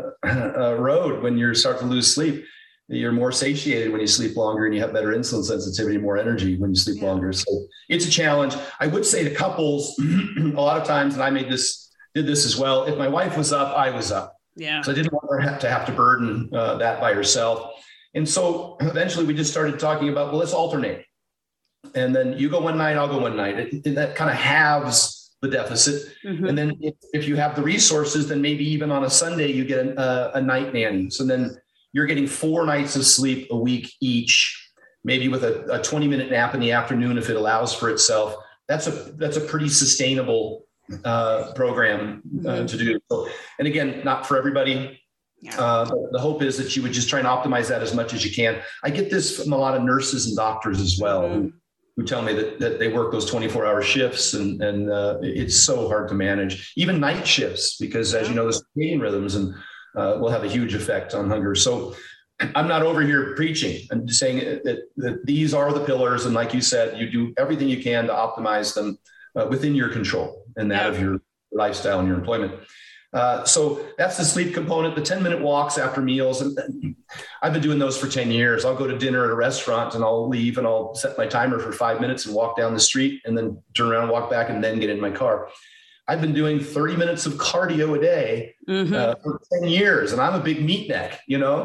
road when you start to lose sleep. You're more satiated when you sleep longer, and you have better insulin sensitivity, more energy when you sleep longer. So it's a challenge. I would say to couples, a lot of times, and I did this as well. If my wife was up, I was up. Yeah. So I didn't want her to have to burden that by herself. And so eventually we just started talking about, well, let's alternate. And then you go one night, I'll go one night. That kind of halves the deficit. Mm-hmm. And then if you have the resources, then maybe even on a Sunday, you get a night nanny. So then you're getting 4 nights of sleep a week each, maybe with a 20-minute nap in the afternoon if it allows for itself. That's a pretty sustainable program to do. So, and again, not for everybody. Yeah. The hope is that you would just try and optimize that as much as you can. I get this from a lot of nurses and doctors as well, who tell me that they work those 24-hour shifts, and it's so hard to manage, even night shifts, because as you know, the circadian rhythms will have a huge effect on hunger. So I'm not over here preaching. I'm just saying that these are the pillars. And like you said, you do everything you can to optimize them within your control and that of your lifestyle and your employment. So that's the sleep component. The 10-minute walks after meals. And I've been doing those for 10 years. I'll go to dinner at a restaurant and I'll leave and I'll set my timer for 5 minutes and walk down the street and then turn around and walk back and then get in my car. I've been doing 30 minutes of cardio a day for 10 years. And I'm a big meat neck,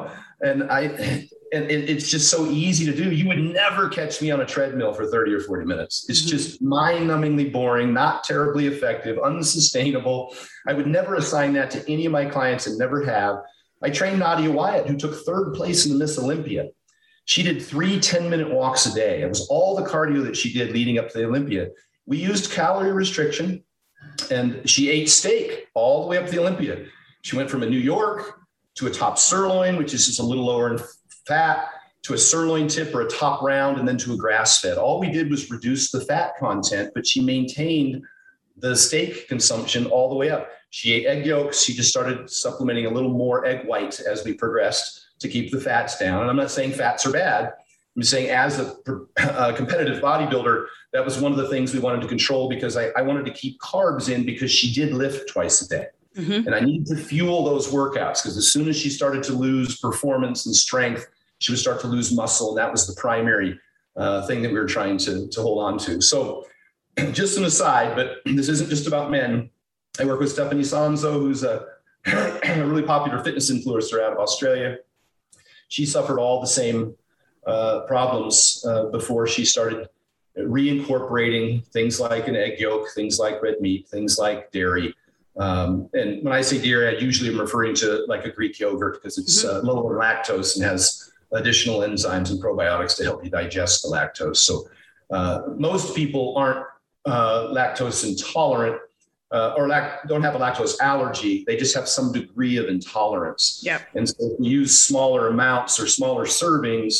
and it's just so easy to do. You would never catch me on a treadmill for 30 or 40 minutes. It's just mind-numbingly boring, not terribly effective, unsustainable. I would never assign that to any of my clients and never have. I trained Nadia Wyatt, who took 3rd place in the Miss Olympia. She did 3 10-minute walks a day. It was all the cardio that she did leading up to the Olympia. We used calorie restriction, and she ate steak all the way up to the Olympia. She went from a New York to a top sirloin, which is just a little lower in fat, to a sirloin tip or a top round, and then to a grass-fed. All we did was reduce the fat content, but she maintained the steak consumption all the way up. She ate egg yolks. She just started supplementing a little more egg white as we progressed to keep the fats down. And I'm not saying fats are bad. I'm saying as a competitive bodybuilder, that was one of the things we wanted to control, because I wanted to keep carbs in, because she did lift twice a day. And I needed to fuel those workouts, because as soon as she started to lose performance and strength, she would start to lose muscle. And that was the primary thing that we were trying to hold on to. So just an aside, but this isn't just about men. I work with Stephanie Sanzo, who's a really popular fitness influencer out of Australia. She suffered all the same problems before she started reincorporating things like an egg yolk, things like red meat, things like dairy. And when I say dairy, I usually am referring to like a Greek yogurt, because it's lower in lactose and has additional enzymes and probiotics to help you digest the lactose. So most people aren't lactose intolerant or don't have a lactose allergy. They just have some degree of intolerance. Yep. And so if you use smaller amounts or smaller servings,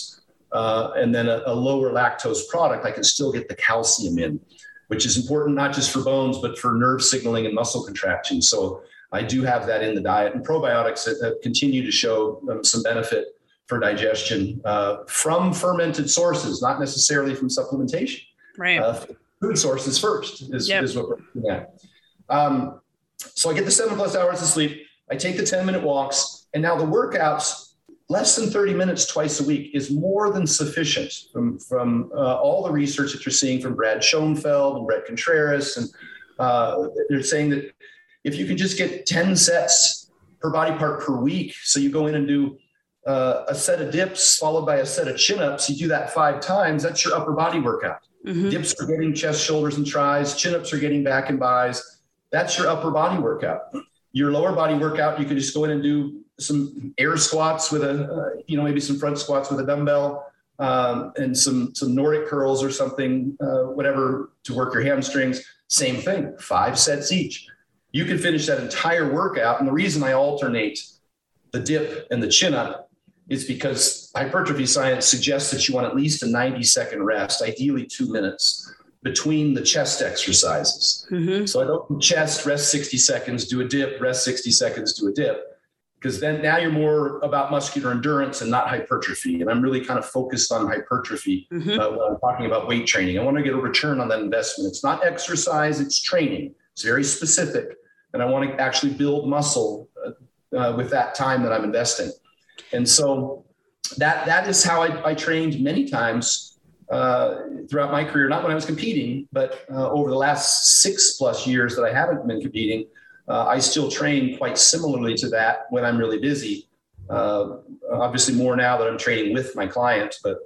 and then a lower lactose product, I can still get the calcium in, which is important not just for bones, but for nerve signaling and muscle contraction. So I do have that in the diet, and probiotics that continue to show some benefit for digestion from fermented sources, not necessarily from supplementation. Right. Food sources first is what we're looking at. So I get the 7+ hours of sleep. I take the 10-minute walks, and now the workouts, less than 30 minutes twice a week is more than sufficient from all the research that you're seeing from Brad Schoenfeld and Brett Contreras. And they're saying that if you can just get 10 sets per body part per week, so you go in and do a set of dips followed by a set of chin-ups, you do that 5 times, that's your upper body workout. Mm-hmm. Dips are getting chest, shoulders, and tris. Chin-ups are getting back and bis. That's your upper body workout. Your lower body workout, you can just go in and do some air squats with maybe some front squats with a dumbbell, and some Nordic curls or something, whatever, to work your hamstrings. Same thing, 5 sets each. You can finish that entire workout. And the reason I alternate the dip and the chin up is because hypertrophy science suggests that you want at least a 90-second rest, ideally 2 minutes, between the chest exercises. Mm-hmm. So I don't chest, rest 60 seconds, do a dip, rest 60 seconds, do a dip, because then now you're more about muscular endurance and not hypertrophy. And I'm really kind of focused on hypertrophy when I'm talking about weight training. I want to get a return on that investment. It's not exercise, it's training. It's very specific. And I want to actually build muscle with that time that I'm investing. And so that is how I trained many times throughout my career, not when I was competing, but over the last 6+ years that I haven't been competing, I still train quite similarly to that when I'm really busy. Obviously more now that I'm training with my clients, but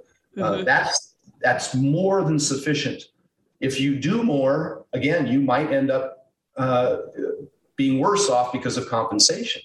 that's more than sufficient. If you do more, again, you might end up being worse off because of compensation.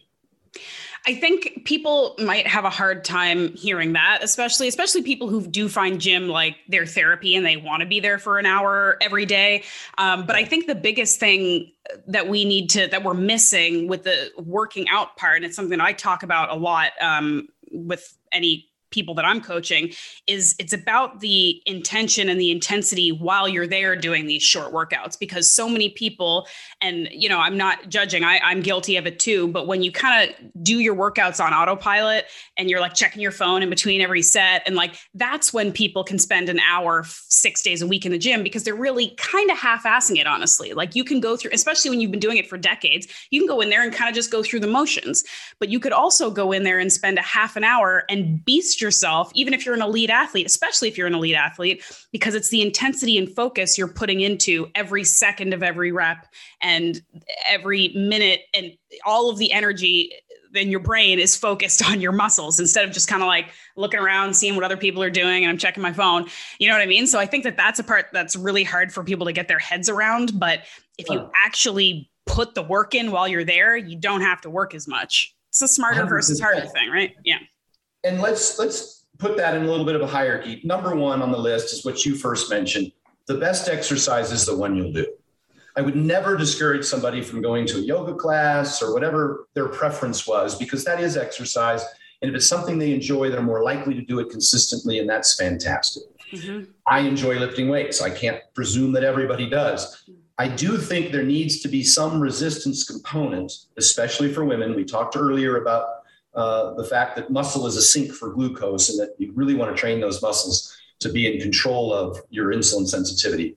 I think people might have a hard time hearing that, especially people who do find gym like their therapy and they want to be there for an hour every day. But I think the biggest thing that we're missing with the working out part, and it's something I talk about a lot with any people that I'm coaching, is it's about the intention and the intensity while you're there doing these short workouts, because so many people, and I'm not judging, I'm guilty of it too, but when you kind of do your workouts on autopilot and you're like checking your phone in between every set, and like that's when people can spend an hour 6 days a week in the gym, because they're really kind of half-assing it, honestly. Like you can go through, especially when you've been doing it for decades, you can go in there and kind of just go through the motions, but you could also go in there and spend a half an hour and beast yourself, even if you're an elite athlete, especially if you're an elite athlete, because it's the intensity and focus you're putting into every second of every rep and every minute, and all of the energy in your brain is focused on your muscles instead of just kind of like looking around, seeing what other people are doing, and I'm checking my phone. You know what I mean? So I think that's a part that's really hard for people to get their heads around. But if you actually put the work in while you're there, you don't have to work as much. It's a smarter 100%. Versus harder thing, right? Yeah. And let's put that in a little bit of a hierarchy. Number 1 on the list is what you first mentioned. The best exercise is the one you'll do. I would never discourage somebody from going to a yoga class or whatever their preference was, because that is exercise. And if it's something they enjoy, they're more likely to do it consistently, and that's fantastic. Mm-hmm. I enjoy lifting weights. I can't presume that everybody does. I do think there needs to be some resistance component, especially for women. We talked earlier about the fact that muscle is a sink for glucose, and that you really want to train those muscles to be in control of your insulin sensitivity.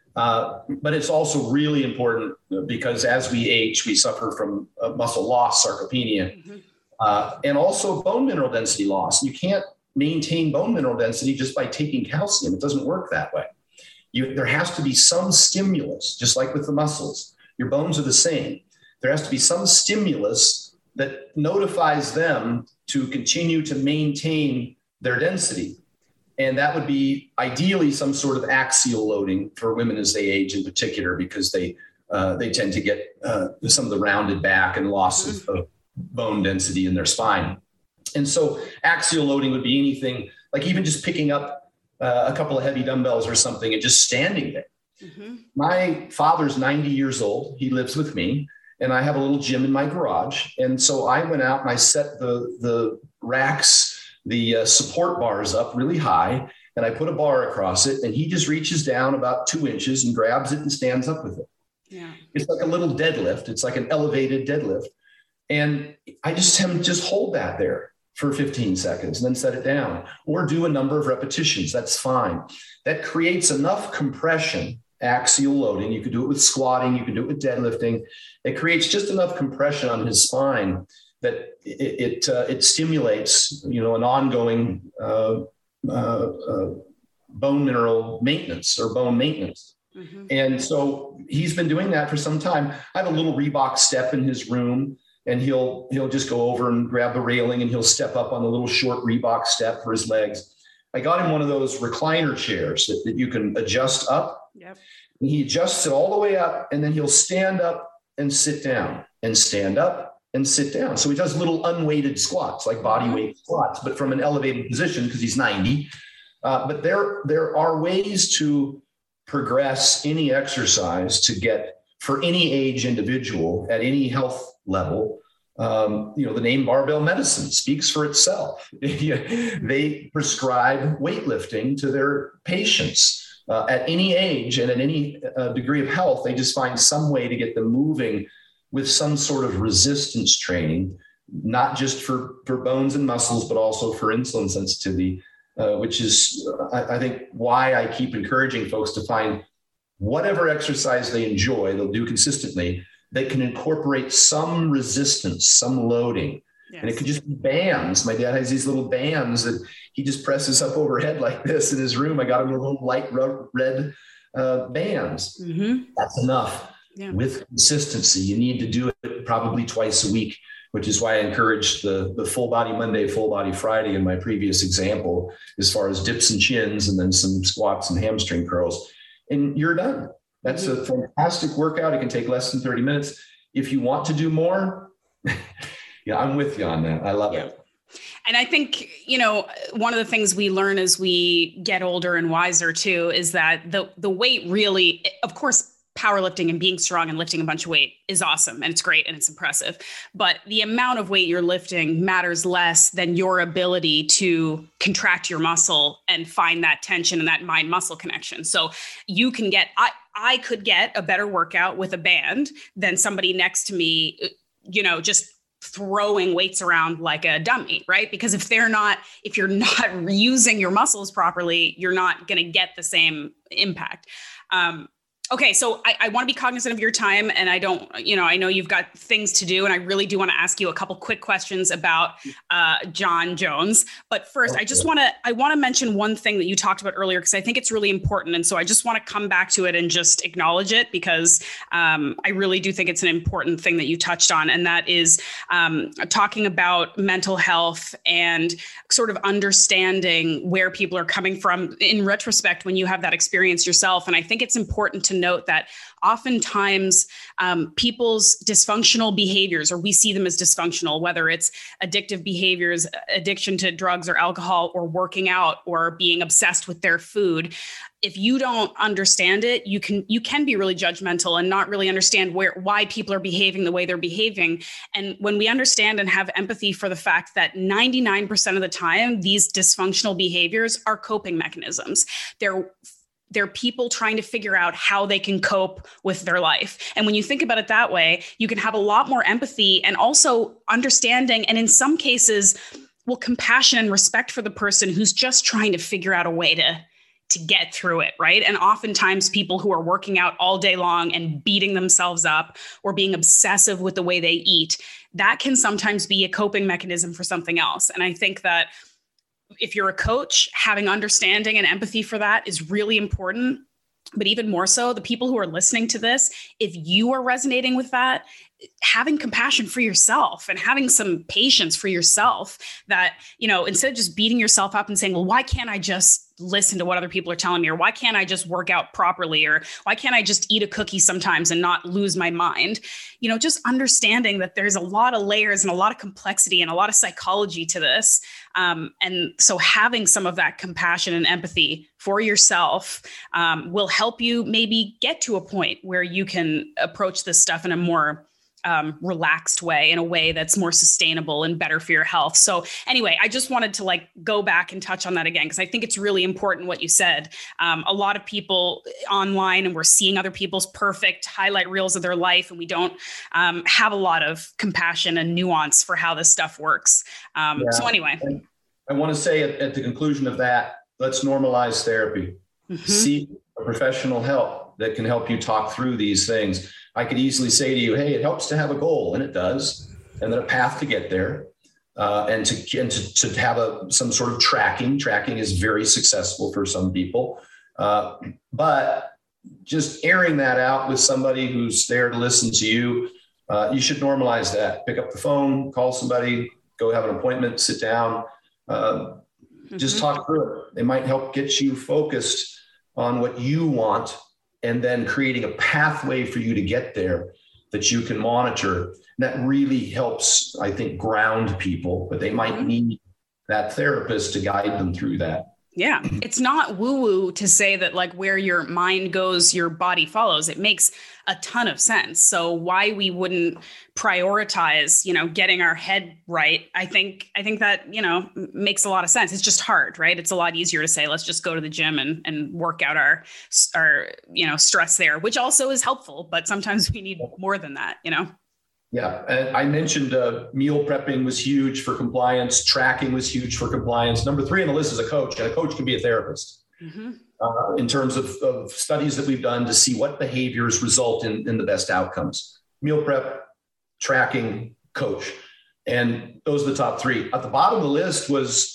But it's also really important because as we age, we suffer from muscle loss, sarcopenia, and also bone mineral density loss. You can't maintain bone mineral density just by taking calcium. It doesn't work that way. There has to be some stimulus, just like with the muscles. Your bones are the same. There has to be some stimulus that notifies them to continue to maintain their density. And that would be ideally some sort of axial loading for women as they age in particular, because they tend to get some of the rounded back and loss of bone density in their spine. And so axial loading would be anything like even just picking up a couple of heavy dumbbells or something and just standing there. Mm-hmm. My father's 90 years old. He lives with me. And I have a little gym in my garage. And so I went out and I set the racks the support bars up really high, and I put a bar across it, and he just reaches down about 2 inches and grabs it and stands up with it. Yeah. It's like a little deadlift. It's like an elevated deadlift. And I just have him just hold that there for 15 seconds and then set it down, or do a number of repetitions. That's fine. That creates enough compression, axial loading. You could do it with squatting. You can do it with deadlifting. It creates just enough compression on his spine that it stimulates, an ongoing bone mineral maintenance or bone maintenance. Mm-hmm. And so he's been doing that for some time. I have a little Reebok step in his room, and he'll just go over and grab the railing, and he'll step up on the little short Reebok step for his legs. I got him one of those recliner chairs that you can adjust up. Yep. And he adjusts it all the way up, and then he'll stand up and sit down, and stand up and sit down. So he does little unweighted squats, like body weight squats, but from an elevated position because he's 90. But there are ways to progress any exercise to get, for any age individual at any health level. The name barbell medicine speaks for itself. They prescribe weightlifting to their patients at any age and at any degree of health. They just find some way to get them moving with some sort of resistance training, not just for bones and muscles, but also for insulin sensitivity, which is, I think, why I keep encouraging folks to find whatever exercise they enjoy, they'll do consistently, that can incorporate some resistance, some loading. Yes. And it could just be bands. My dad has these little bands that he just presses up overhead like this in his room. I got him a little light red bands. Mm-hmm. That's enough. Yeah. With consistency, you need to do it probably twice a week, which is why I encouraged the full body Monday, full body Friday in my previous example, as far as dips and chins and then some squats and hamstring curls. And you're done. That's a fantastic workout. It can take less than 30 minutes. If you want to do more, I'm with you on that. I love it. And I think, one of the things we learn as we get older and wiser too, is that the weight really, of course, powerlifting and being strong and lifting a bunch of weight is awesome and it's great and it's impressive. But the amount of weight you're lifting matters less than your ability to contract your muscle and find that tension and that mind muscle connection. So you can I could get a better workout with a band than somebody next to me, just throwing weights around like a dummy, right? Because if you're not using your muscles properly, you're not going to get the same impact. Okay. So I want to be cognizant of your time, and I don't, I know you've got things to do, and I really do want to ask you a couple quick questions about Jon Jones. But first, okay. I want to mention one thing that you talked about earlier, because I think it's really important. And so I just want to come back to it and just acknowledge it, because I really do think it's an important thing that you touched on. And that is talking about mental health and sort of understanding where people are coming from in retrospect when you have that experience yourself. And I think it's important to note that oftentimes people's dysfunctional behaviors, or we see them as dysfunctional, whether it's addictive behaviors, addiction to drugs or alcohol, or working out, or being obsessed with their food. If you don't understand it, you can be really judgmental and not really understand why people are behaving the way they're behaving. And when we understand and have empathy for the fact that 99% of the time, these dysfunctional behaviors are coping mechanisms. They're people trying to figure out how they can cope with their life. And when you think about it that way, you can have a lot more empathy and also understanding, and in some cases, compassion and respect for the person who's just trying to figure out a way to get through it, right? And oftentimes people who are working out all day long and beating themselves up or being obsessive with the way they eat, that can sometimes be a coping mechanism for something else. And I think that if you're a coach, having understanding and empathy for that is really important. But even more so, the people who are listening to this, if you are resonating with that, having compassion for yourself and having some patience for yourself, that, instead of just beating yourself up and saying, well, why can't I just listen to what other people are telling me? Or why can't I just work out properly? Or why can't I just eat a cookie sometimes and not lose my mind? Just understanding that there's a lot of layers and a lot of complexity and a lot of psychology to this. And so having some of that compassion and empathy for yourself will help you maybe get to a point where you can approach this stuff in a more relaxed way, in a way that's more sustainable and better for your health. So anyway, I just wanted to like go back and touch on that again, because I think it's really important what you said. A lot of people online, and we're seeing other people's perfect highlight reels of their life, and we don't have a lot of compassion and nuance for how this stuff works. So anyway, and I want to say at the conclusion of that, let's normalize therapy. Seek a professional help that can help you talk through these things. I could easily say to you, hey, it helps to have a goal, and it does, and then a path to get there, and to have some sort of tracking. Tracking is very successful for some people, but just airing that out with somebody who's there to listen to you, you should normalize that. Pick up the phone, call somebody, go have an appointment, sit down, just talk through it. They might help get you focused on what you want, and then creating a pathway for you to get there that you can monitor. And that really helps, I think, ground people, but they might need that therapist to guide them through that. Yeah. It's not woo-woo to say that like where your mind goes, your body follows. It makes a ton of sense. So why we wouldn't prioritize, getting our head right. I think that, makes a lot of sense. It's just hard, right? It's a lot easier to say, let's just go to the gym and work out our stress there, which also is helpful, but sometimes we need more than that, Yeah. And I mentioned meal prepping was huge for compliance. Tracking was huge for compliance. Number 3 on the list is a coach, and a coach can be a therapist. In terms of studies that we've done to see what behaviors result in the best outcomes. Meal prep, tracking, coach. And those are the top 3. At the bottom of the list was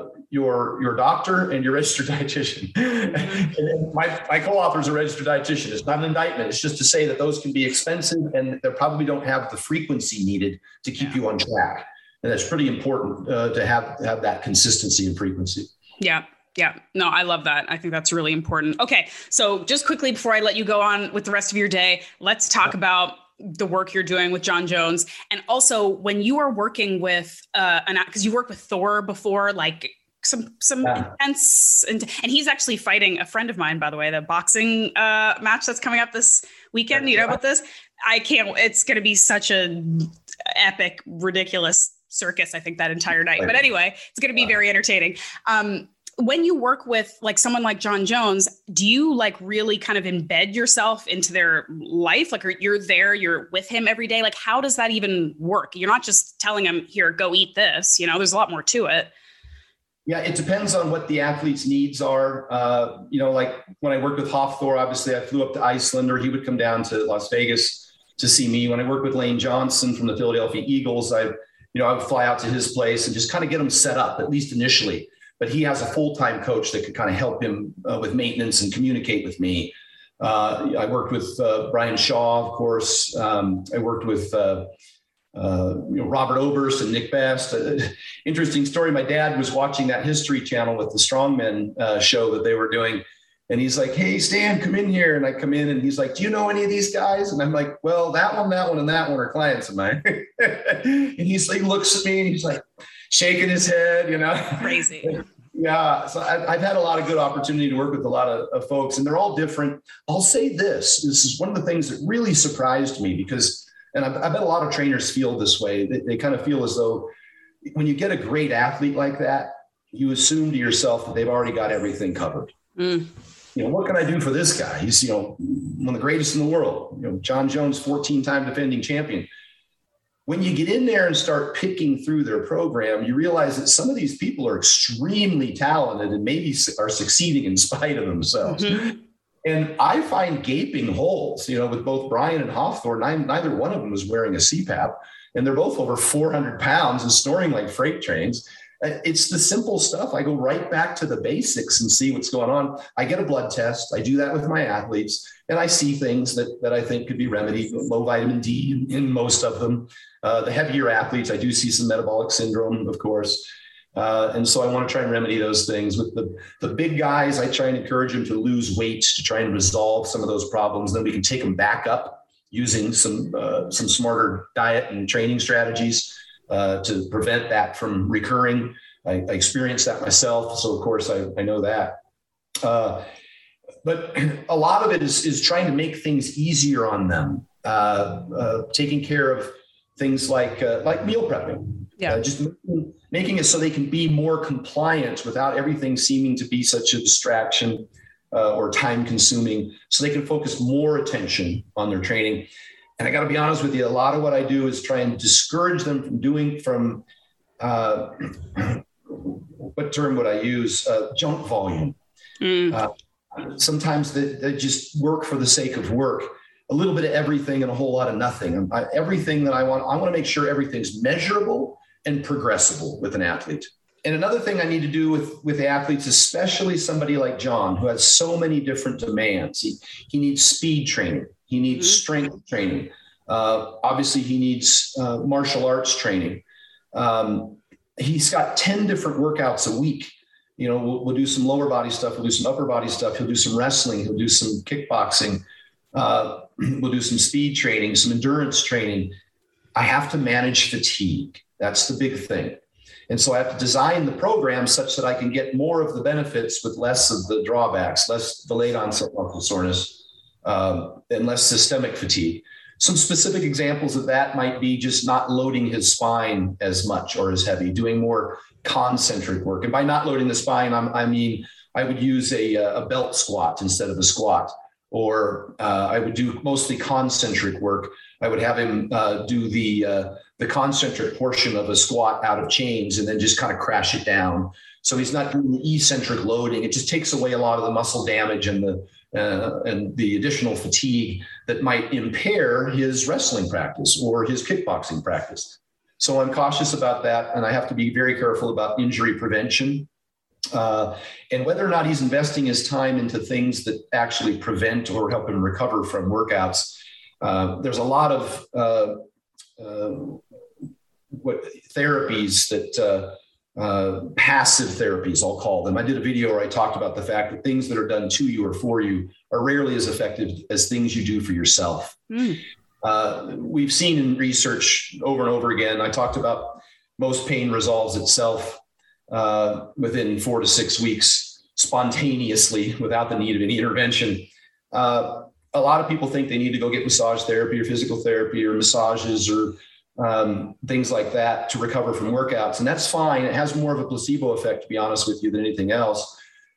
your doctor and your registered dietitian. And my co-author is a registered dietitian. It's not an indictment. It's just to say that those can be expensive, and they probably don't have the frequency needed to keep you on track. And that's pretty important to have that consistency and frequency. Yeah. Yeah. No, I love that. I think that's really important. Okay. So just quickly, before I let you go on with the rest of your day, let's talk about the work you're doing with Jon Jones. And also when you are working with, because you worked with Thor before, like some intense, and he's actually fighting a friend of mine, by the way, the boxing match that's coming up this weekend. You know about this? It's going to be such an epic, ridiculous circus, I think, that entire night. But anyway, it's going to be very entertaining. When you work with like someone like Jon Jones, do you like really kind of embed yourself into their life? Like you're with him every day. Like, how does that even work? You're not just telling him, here, go eat this, there's a lot more to it. Yeah, it depends on what the athlete's needs are. Like when I worked with Hafthor, obviously I flew up to Iceland, or he would come down to Las Vegas to see me. When I worked with Lane Johnson from the Philadelphia Eagles, I would fly out to his place and just kind of get him set up, at least initially. But he has a full-time coach that could kind of help him with maintenance and communicate with me. I worked with Brian Shaw, of course. I worked with Robert Oberst and Nick Best. Interesting story. My dad was watching that History Channel with the Strongmen show that they were doing. And he's like, hey, Stan, come in here. And I come in and he's like, do you know any of these guys? And I'm like, well, that one, and that one are clients of mine. And he looks at me and he's like shaking his head, Crazy. Yeah. So I've had a lot of good opportunity to work with a lot of folks, and they're all different. I'll say this is one of the things that really surprised me, because, and I bet a lot of trainers feel this way. They kind of feel as though when you get a great athlete like that, you assume to yourself that they've already got everything covered. What can I do for this guy? He's, one of the greatest in the world. Jon Jones, 14-time defending champion. When you get in there and start picking through their program, you realize that some of these people are extremely talented and maybe are succeeding in spite of themselves. And I find gaping holes, with both Brian and Hafthor. Neither one of them was wearing a CPAP, and they're both over 400 pounds and snoring like freight trains. It's the simple stuff. I go right back to the basics and see what's going on. I get a blood test. I do that with my athletes, and I see things that I think could be remedied. Low vitamin D in most of them. The heavier athletes, I do see some metabolic syndrome, of course. And so I want to try and remedy those things. With the big guys, I try and encourage them to lose weight to try and resolve some of those problems. Then we can take them back up using some smarter diet and training strategies to prevent that from recurring. I experienced that myself, so of course I know that. But a lot of it is trying to make things easier on them. taking care of things like meal prepping. Yeah. Just making it so they can be more compliant without everything seeming to be such a distraction or time consuming, so they can focus more attention on their training. And I got to be honest with you, a lot of what I do is try and discourage them from what term would I use? Junk volume. Sometimes they just work for the sake of work. A little bit of everything and a whole lot of nothing. Everything that I want to make sure everything's measurable and progressible with an athlete. And another thing I need to do with athletes, especially somebody like John, who has so many different demands. He needs speed training. He needs strength training. Obviously, he needs martial arts training. He's got 10 different workouts a week. We'll do some lower body stuff. We'll do some upper body stuff. He'll do some wrestling. He'll do some kickboxing. We'll do some speed training, some endurance training. I have to manage fatigue. That's the big thing. And so I have to design the program such that I can get more of the benefits with less of the drawbacks, less delayed onset muscle soreness, and less systemic fatigue. Some specific examples of that might be just not loading his spine as much or as heavy, doing more concentric work. And by not loading the spine, I mean I would use a belt squat instead of a squat, or I would do mostly concentric work. I would have him do the concentric portion of a squat out of chains and then just kind of crash it down. So he's not doing the eccentric loading. It just takes away a lot of the muscle damage and the additional fatigue that might impair his wrestling practice or his kickboxing practice. So I'm cautious about that, and I have to be very careful about injury prevention. And whether or not he's investing his time into things that actually prevent or help him recover from workouts. There's a lot of therapies that passive therapies, I'll call them. I did a video where I talked about the fact that things that are done to you or for you are rarely as effective as things you do for yourself. We've seen in research over and over again, I talked about most pain resolves itself within 4 to 6 weeks spontaneously without the need of any intervention. A lot of people think they need to go get massage therapy or physical therapy or massages or things like that to recover from workouts. And that's fine. It has more of a placebo effect, to be honest with you, than anything else.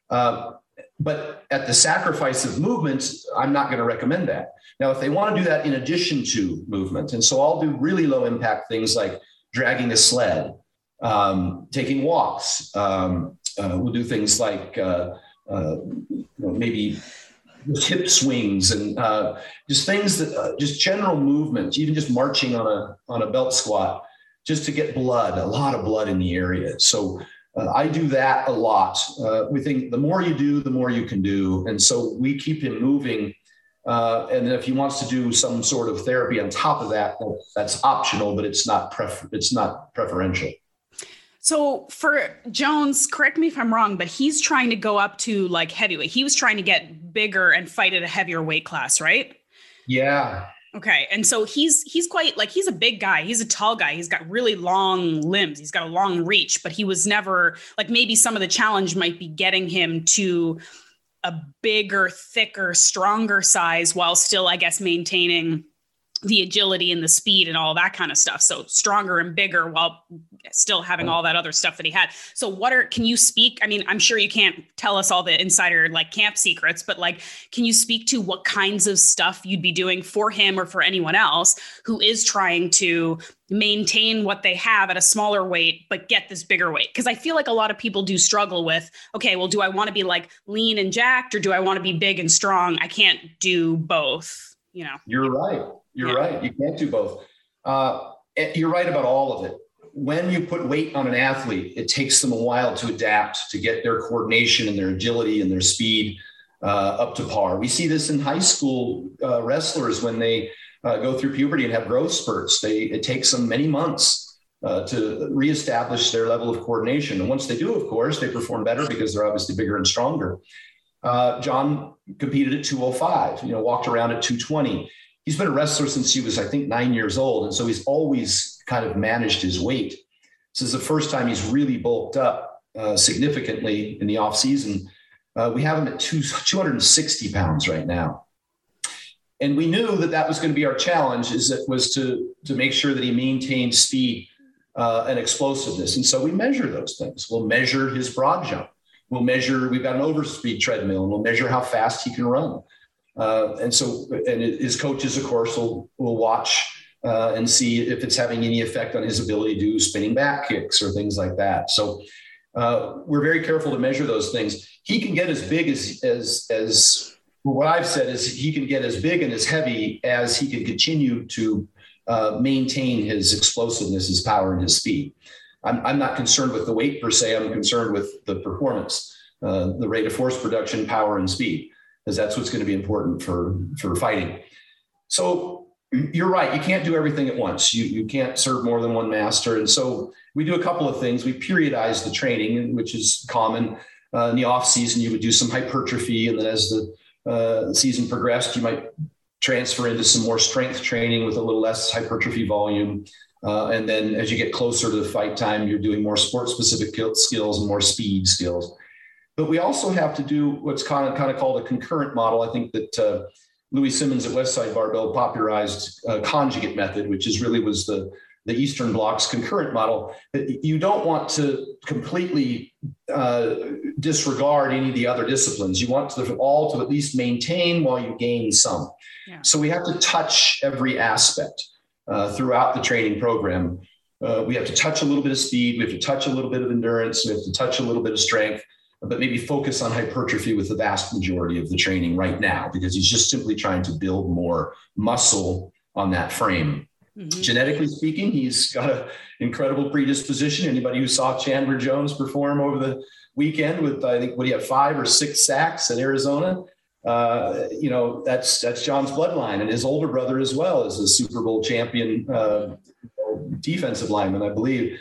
But at the sacrifice of movement, I'm not going to recommend that. Now, if they want to do that in addition to movement, and so I'll do really low impact things like dragging a sled, taking walks. We'll do things like maybe hip swings and just things that just general movements, even just marching on a belt squat, just to get a lot of blood in the area. So I do that a lot. We think the more you do, the more you can do. And so we keep him moving. And then if he wants to do some sort of therapy on top of that, that's optional, but it's not preferential. So for Jones, correct me if I'm wrong, but he's trying to go up to like heavyweight. He was trying to get bigger and fight at a heavier weight class, right? Yeah. Okay. And so he's quite like, he's a big guy. He's a tall guy. He's got really long limbs. He's got a long reach, but he was never like, maybe some of the challenge might be getting him to a bigger, thicker, stronger size while still, I guess, maintaining the agility and the speed and all that kind of stuff. So stronger and bigger while still having all that other stuff that he had. So can you speak? I mean, I'm sure you can't tell us all the insider like camp secrets, but like, can you speak to what kinds of stuff you'd be doing for him or for anyone else who is trying to maintain what they have at a smaller weight, but get this bigger weight? Because I feel like a lot of people do struggle with, okay, well, do I want to be like lean and jacked or do I want to be big and strong? I can't do both, you know? You're right. You're right. You can't do both. You're right about all of it. When you put weight on an athlete, it takes them a while to adapt, to get their coordination and their agility and their speed up to par. We see this in high school wrestlers when they go through puberty and have growth spurts. It takes them many months to reestablish their level of coordination. And once they do, of course, they perform better because they're obviously bigger and stronger. John competed at 205, walked around at 220. He's been a wrestler since he was, I think, 9 years old. And so he's always kind of managed his weight. This is the first time he's really bulked up significantly in the off season. We have him at 260 pounds right now. And we knew that that was going to be our challenge, was to make sure that he maintained speed and explosiveness. And so we measure those things. We'll measure his broad jump. We've got an overspeed treadmill, and we'll measure how fast he can run. And his coaches, of course, will watch and see if it's having any effect on his ability to do spinning back kicks or things like that. So we're very careful to measure those things. He can get as big as what I've said is he can get as big and as heavy as he can continue to maintain his explosiveness, his power, and his speed. I'm not concerned with the weight per se. I'm concerned with the performance, the rate of force production, power, and speed, because that's what's going to be important for fighting. So you're right. You can't do everything at once. You can't serve more than one master. And so we do a couple of things. We periodize the training, which is common. In the off season, you would do some hypertrophy. And then as the season progressed, you might transfer into some more strength training with a little less hypertrophy volume. And then as you get closer to the fight time, you're doing more sport specific skills and more speed skills. But we also have to do what's kind of called a concurrent model. I think that Louis Simmons at Westside Barbell popularized conjugate method, which was the Eastern Bloc's concurrent model. You don't want to completely disregard any of the other disciplines. You want them all to at least maintain while you gain some. Yeah. So we have to touch every aspect throughout the training program. We have to touch a little bit of speed. We have to touch a little bit of endurance. We have to touch a little bit of strength, but maybe focus on hypertrophy with the vast majority of the training right now, because he's just simply trying to build more muscle on that frame. Mm-hmm. Genetically speaking, he's got an incredible predisposition. Anybody who saw Chandler Jones perform over the weekend with, I think, what do you have, 5 or 6 sacks at Arizona? That's John's bloodline, and his older brother as well is a Super Bowl champion defensive lineman, I believe.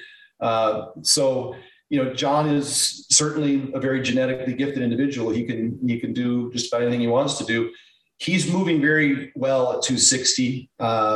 John is certainly a very genetically gifted individual. He can do just about anything he wants to do. He's moving very well at 260.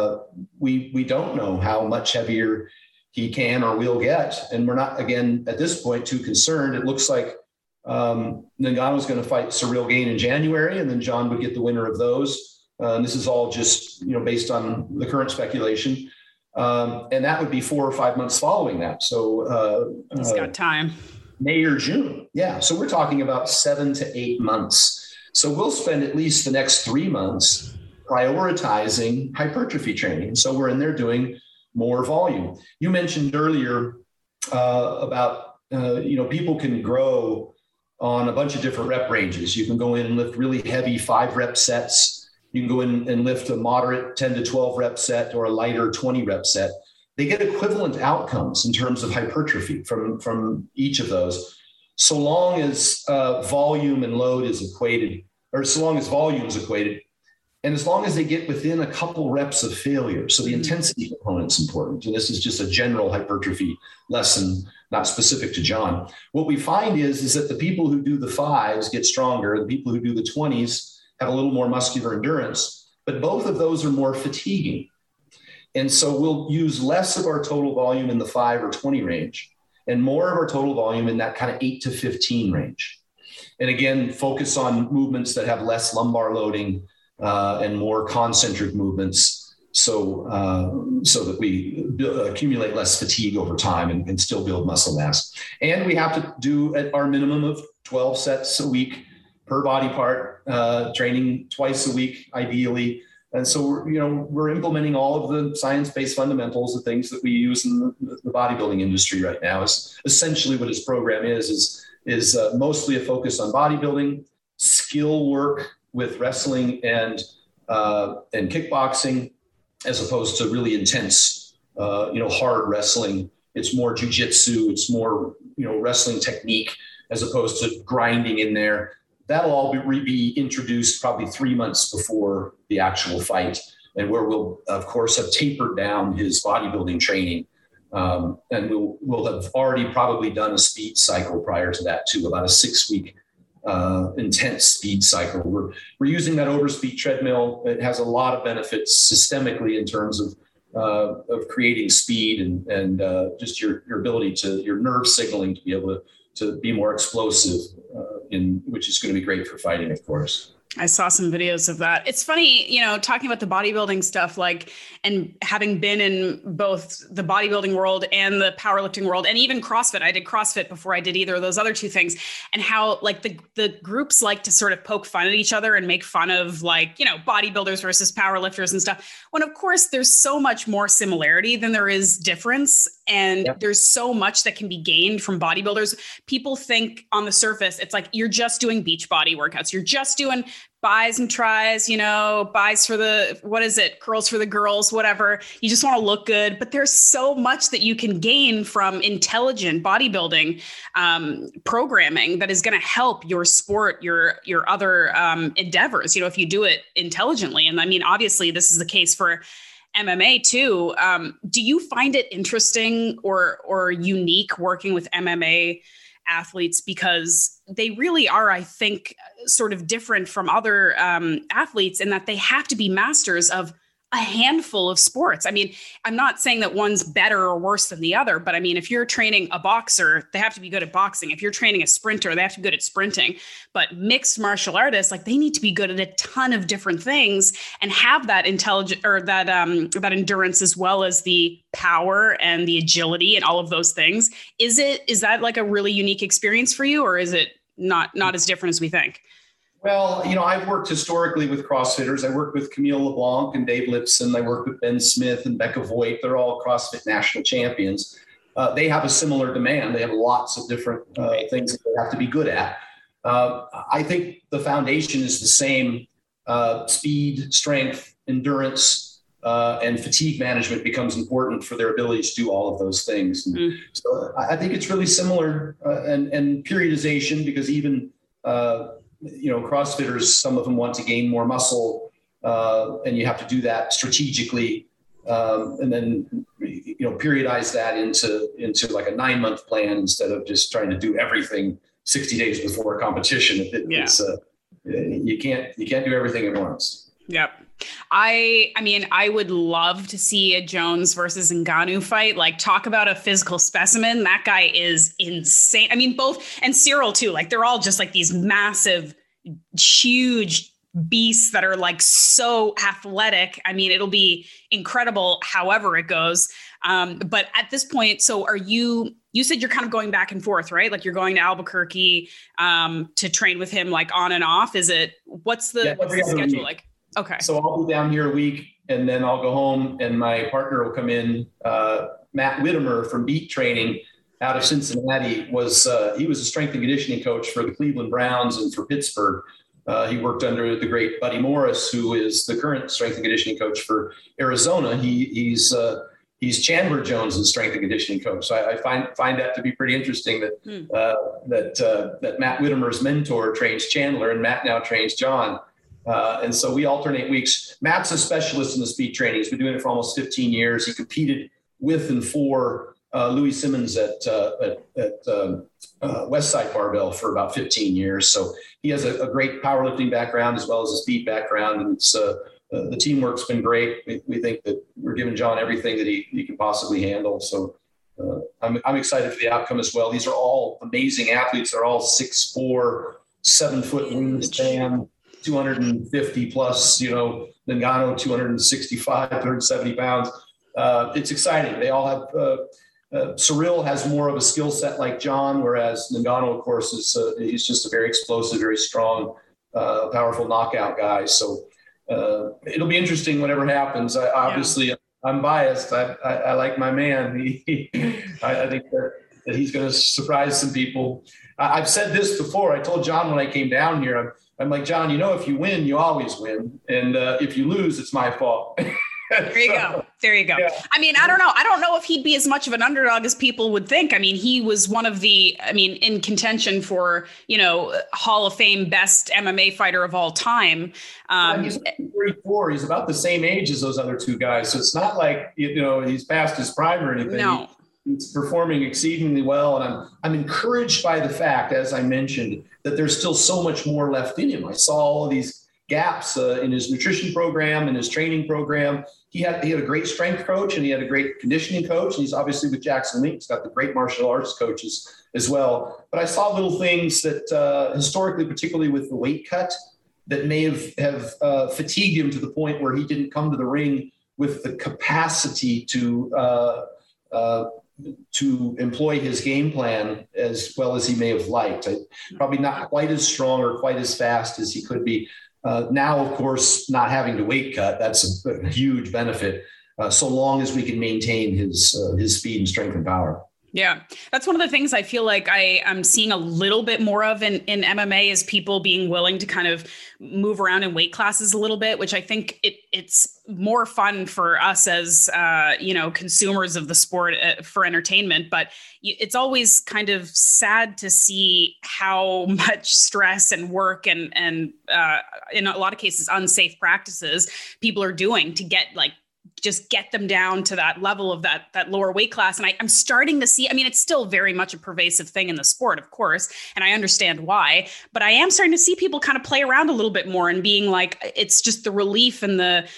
We don't know how much heavier he can or will get, and we're not, again, at this point, too concerned. It looks like Ngannou's going to fight Cyril Gane in January, and then John would get the winner of those. This is all just based on the current speculation. And that would be 4 or 5 months following that. So he's got time. May or June. Yeah. So we're talking about 7 to 8 months. So we'll spend at least the next 3 months prioritizing hypertrophy training. So we're in there doing more volume. You mentioned earlier about, people can grow on a bunch of different rep ranges. You can go in and lift really heavy 5-rep sets. You can go in and lift a moderate 10 to 12 rep set or a lighter 20 rep set. They get equivalent outcomes in terms of hypertrophy from each of those, so long as volume and load is equated, or so long as volume is equated, and as long as they get within a couple reps of failure. So the intensity component is important. And this is just a general hypertrophy lesson, not specific to John. What we find is that the people who do the 5s get stronger. The people who do the 20s have a little more muscular endurance, but both of those are more fatiguing. And so we'll use less of our total volume in the 5 or 20 range and more of our total volume in that kind of 8 to 15 range. And again, focus on movements that have less lumbar loading and more concentric movements, so that we accumulate less fatigue over time and still build muscle mass. And we have to do at our minimum of 12 sets a week per body part, training twice a week, ideally. And so we're implementing all of the science-based fundamentals, the things that we use in the bodybuilding industry right now. Is essentially what his program is mostly a focus on bodybuilding, skill work with wrestling and kickboxing, as opposed to really intense, hard wrestling. It's more jujitsu. It's more, wrestling technique as opposed to grinding in there. That'll all be introduced probably 3 months before the actual fight, and where we'll, of course, have tapered down his bodybuilding training. And we'll have already probably done a speed cycle prior to that too, about a 6-week intense speed cycle. We're using that overspeed treadmill. It has a lot of benefits systemically in terms of creating speed and just your ability to, your nerve signaling to be able to be more explosive, which is going to be great for fighting, of course. I saw some videos of that. It's funny, talking about the bodybuilding stuff, and having been in both the bodybuilding world and the powerlifting world, and even CrossFit. I did CrossFit before I did either of those other two things, and how the groups like to sort of poke fun at each other and make fun of bodybuilders versus powerlifters and stuff. When of course there's so much more similarity than there is difference. And there's so much that can be gained from bodybuilders. People think on the surface, it's like, you're just doing beach body workouts. You're just doing bis and tris, bis for curls for the girls, whatever. You just want to look good. But there's so much that you can gain from intelligent bodybuilding programming that is going to help your sport, your other endeavors, if you do it intelligently. And I mean, obviously, this is the case for MMA too. Do you find it interesting or unique working with MMA athletes, because they really are, I think, sort of different from other athletes in that they have to be masters of a handful of sports? I mean, I'm not saying that one's better or worse than the other, but I mean, if you're training a boxer, they have to be good at boxing. If you're training a sprinter, they have to be good at sprinting. But mixed martial artists, they need to be good at a ton of different things and have that intelligence or that endurance, as well as the power and the agility and all of those things. Is that a really unique experience for you, or is it not as different as we think? Well, I've worked historically with CrossFitters. I worked with Camille LeBlanc and Dave Lipson. I worked with Ben Smith and Becca Voigt. They're all CrossFit national champions. They have a similar demand. They have lots of different things that they have to be good at. I think the foundation is the same. Speed, strength, endurance, and fatigue management becomes important for their ability to do all of those things. So I think it's really similar, and periodization, because even CrossFitters, some of them want to gain more muscle, and you have to do that strategically, and then periodize that into like a 9-month plan instead of just trying to do everything 60 days before a competition. You can't do everything at once. Yep. I mean, I would love to see a Jones versus Ngannou fight. Talk about a physical specimen. That guy is insane. I mean, both, and Cyril too. They're all just these massive, huge beasts that are so athletic. I mean, it'll be incredible however it goes. But at this point, so you said you're kind of going back and forth, right? You're going to Albuquerque to train with him on and off. What's the schedule like? Okay. So I'll be down here a week, and then I'll go home, and my partner will come in. Matt Whittemer from Beat Training out of Cincinnati he was a strength and conditioning coach for the Cleveland Browns and for Pittsburgh. He worked under the great Buddy Morris, who is the current strength and conditioning coach for Arizona. He's Chandler Jones' strength and conditioning coach. So I find that to be pretty interesting that Matt Whittemer's mentor trains Chandler, and Matt now trains John. And so we alternate weeks. Matt's a specialist in the speed training. He's been doing it for almost 15 years. He competed with and for Louis Simmons at Westside Barbell for about 15 years. So he has a great powerlifting background as well as a speed background. And it's the teamwork's been great. We think that we're giving John everything that he can possibly handle. So I'm excited for the outcome as well. These are all amazing athletes. They're all 6'4", 7-foot wingspan, 250 plus, Ngannou 265, 270 pounds. It's exciting. They all have, Cyril has more of a skill set like John, whereas Ngannou, of course, he's just a very explosive, very strong, powerful knockout guy. So it'll be interesting whatever happens. I'm biased. I like my man. I think that he's going to surprise some people. I've said this before. I told John when I came down here, I'm like, John, if you win, you always win. And if you lose, it's my fault. There you go. Yeah. I mean, I don't know if he'd be as much of an underdog as people would think. I mean, he was one of in contention for, Hall of Fame best MMA fighter of all time. He's 34. He's about the same age as those other two guys. So it's not like, he's past his prime or anything. No. He's performing exceedingly well. And I'm encouraged by the fact, as I mentioned, that there's still so much more left in him. I saw all of these gaps in his nutrition program and his training program. He had a great strength coach, and he had a great conditioning coach. And he's obviously with Jackson Link. He's got the great martial arts coaches as well. But I saw little things that historically, particularly with the weight cut, that may have fatigued him to the point where he didn't come to the ring with the capacity to employ his game plan as well as he may have liked. Probably not quite as strong or quite as fast as he could be. Now, of course, not having to weight cut, that's a huge benefit, so long as we can maintain his speed and strength and power. Yeah, that's one of the things I feel like I'm seeing a little bit more of in MMA is people being willing to kind of move around in weight classes a little bit, which I think it's more fun for us as, consumers of the sport for entertainment. But it's always kind of sad to see how much stress and work and in a lot of cases, unsafe practices people are doing to just get them down to that level of that lower weight class. And I'm starting to see, it's still very much a pervasive thing in the sport, of course, and I understand why, but I am starting to see people kind of play around a little bit more and being like, it's just the relief and the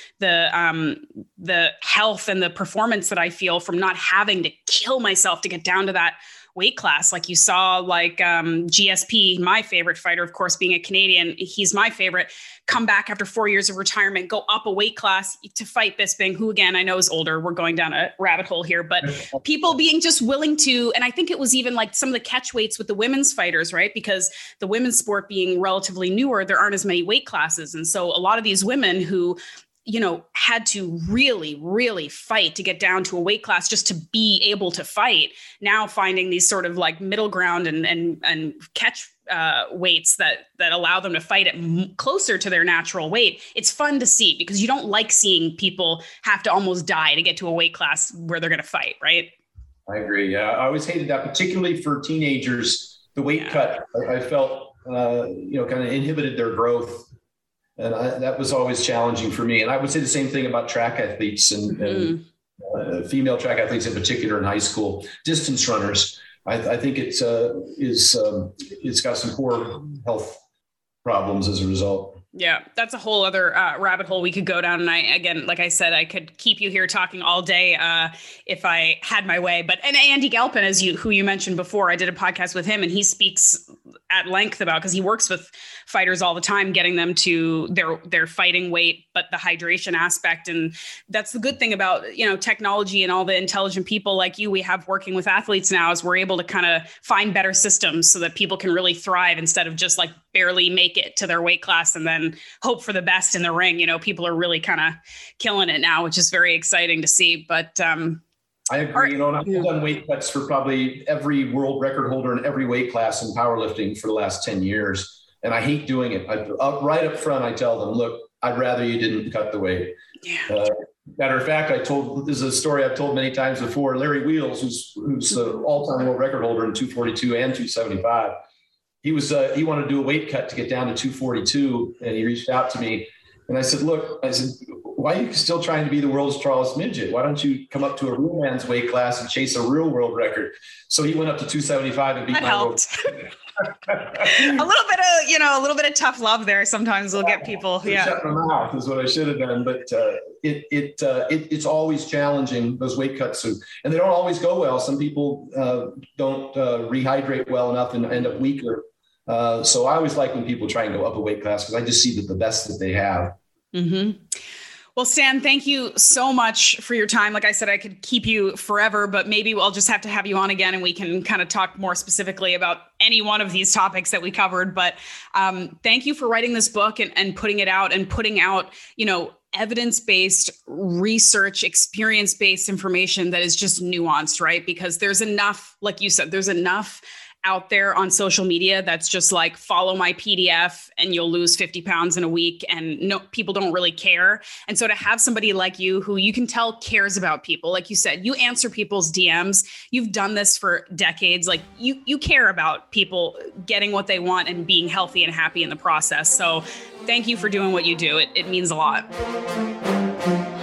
health and the performance that I feel from not having to kill myself to get down to that weight class. Like you saw, GSP, my favorite fighter, of course, being a Canadian, he's my favorite, come back after 4 years of retirement, go up a weight class to fight Bisping, who again, I know is older. We're going down a rabbit hole here, but people being just willing to, and I think it was even like some of the catch weights with the women's fighters, right? Because the women's sport being relatively newer, there aren't as many weight classes. And so a lot of these women who had to really, really fight to get down to a weight class just to be able to fight. Now finding these sort of like middle ground and catch weights that allow them to fight at closer to their natural weight. It's fun to see because you don't like seeing people have to almost die to get to a weight class where they're going to fight, right? I agree. Yeah, I always hated that, particularly for teenagers. The weight cut, I felt, kind of inhibited their growth. And that was always challenging for me. And I would say the same thing about track athletes and female track athletes in particular in high school, distance runners. I think it's got some poor health problems as a result. Yeah, that's a whole other rabbit hole we could go down. And like I said, I could keep you here talking all day if I had my way. And Andy Galpin, who you mentioned before, I did a podcast with him and he speaks at length about, because he works with fighters all the time, getting them to their fighting weight, but the hydration aspect. And that's the good thing about, technology and all the intelligent people like you we have working with athletes now is we're able to kind of find better systems so that people can really thrive instead of just like barely make it to their weight class and then hope for the best in the ring. People are really kind of killing it now, which is very exciting to see. But I agree. I've done weight cuts for probably every world record holder in every weight class in powerlifting for the last 10 years. And I hate doing it. Right up front, I tell them, look, I'd rather you didn't cut the weight. Yeah. Matter of fact, this is a story I've told many times before. Larry Wheels, who's the all-time world record holder in 242 and 275, he wanted to do a weight cut to get down to 242. And he reached out to me and I said, why are you still trying to be the world's tallest midget? Why don't you come up to a real man's weight class and chase a real world record? So he went up to 275 and beat my world. a little bit of tough love there. Sometimes will get people. Yeah. Shut my mouth is what I should have done. But it's always challenging, those weight cuts. And they don't always go well. Some people don't rehydrate well enough and end up weaker. So I always like when people try and go up a weight class because I just see the best that they have. Mm-hmm. Well, Stan, thank you so much for your time. Like I said, I could keep you forever, but maybe I'll just have to have you on again and we can kind of talk more specifically about any one of these topics that we covered. But thank you for writing this book and putting it out and putting out, evidence-based research, experience-based information that is just nuanced, right? Because there's enough, like you said, there's enough out there on social media that's just like, follow my PDF and you'll lose 50 pounds in a week. And no, people don't really care. And so to have somebody like you, who you can tell cares about people, like you said, you answer people's DMs, you've done this for decades. Like you care about people getting what they want and being healthy and happy in the process. So thank you for doing what you do. It means a lot.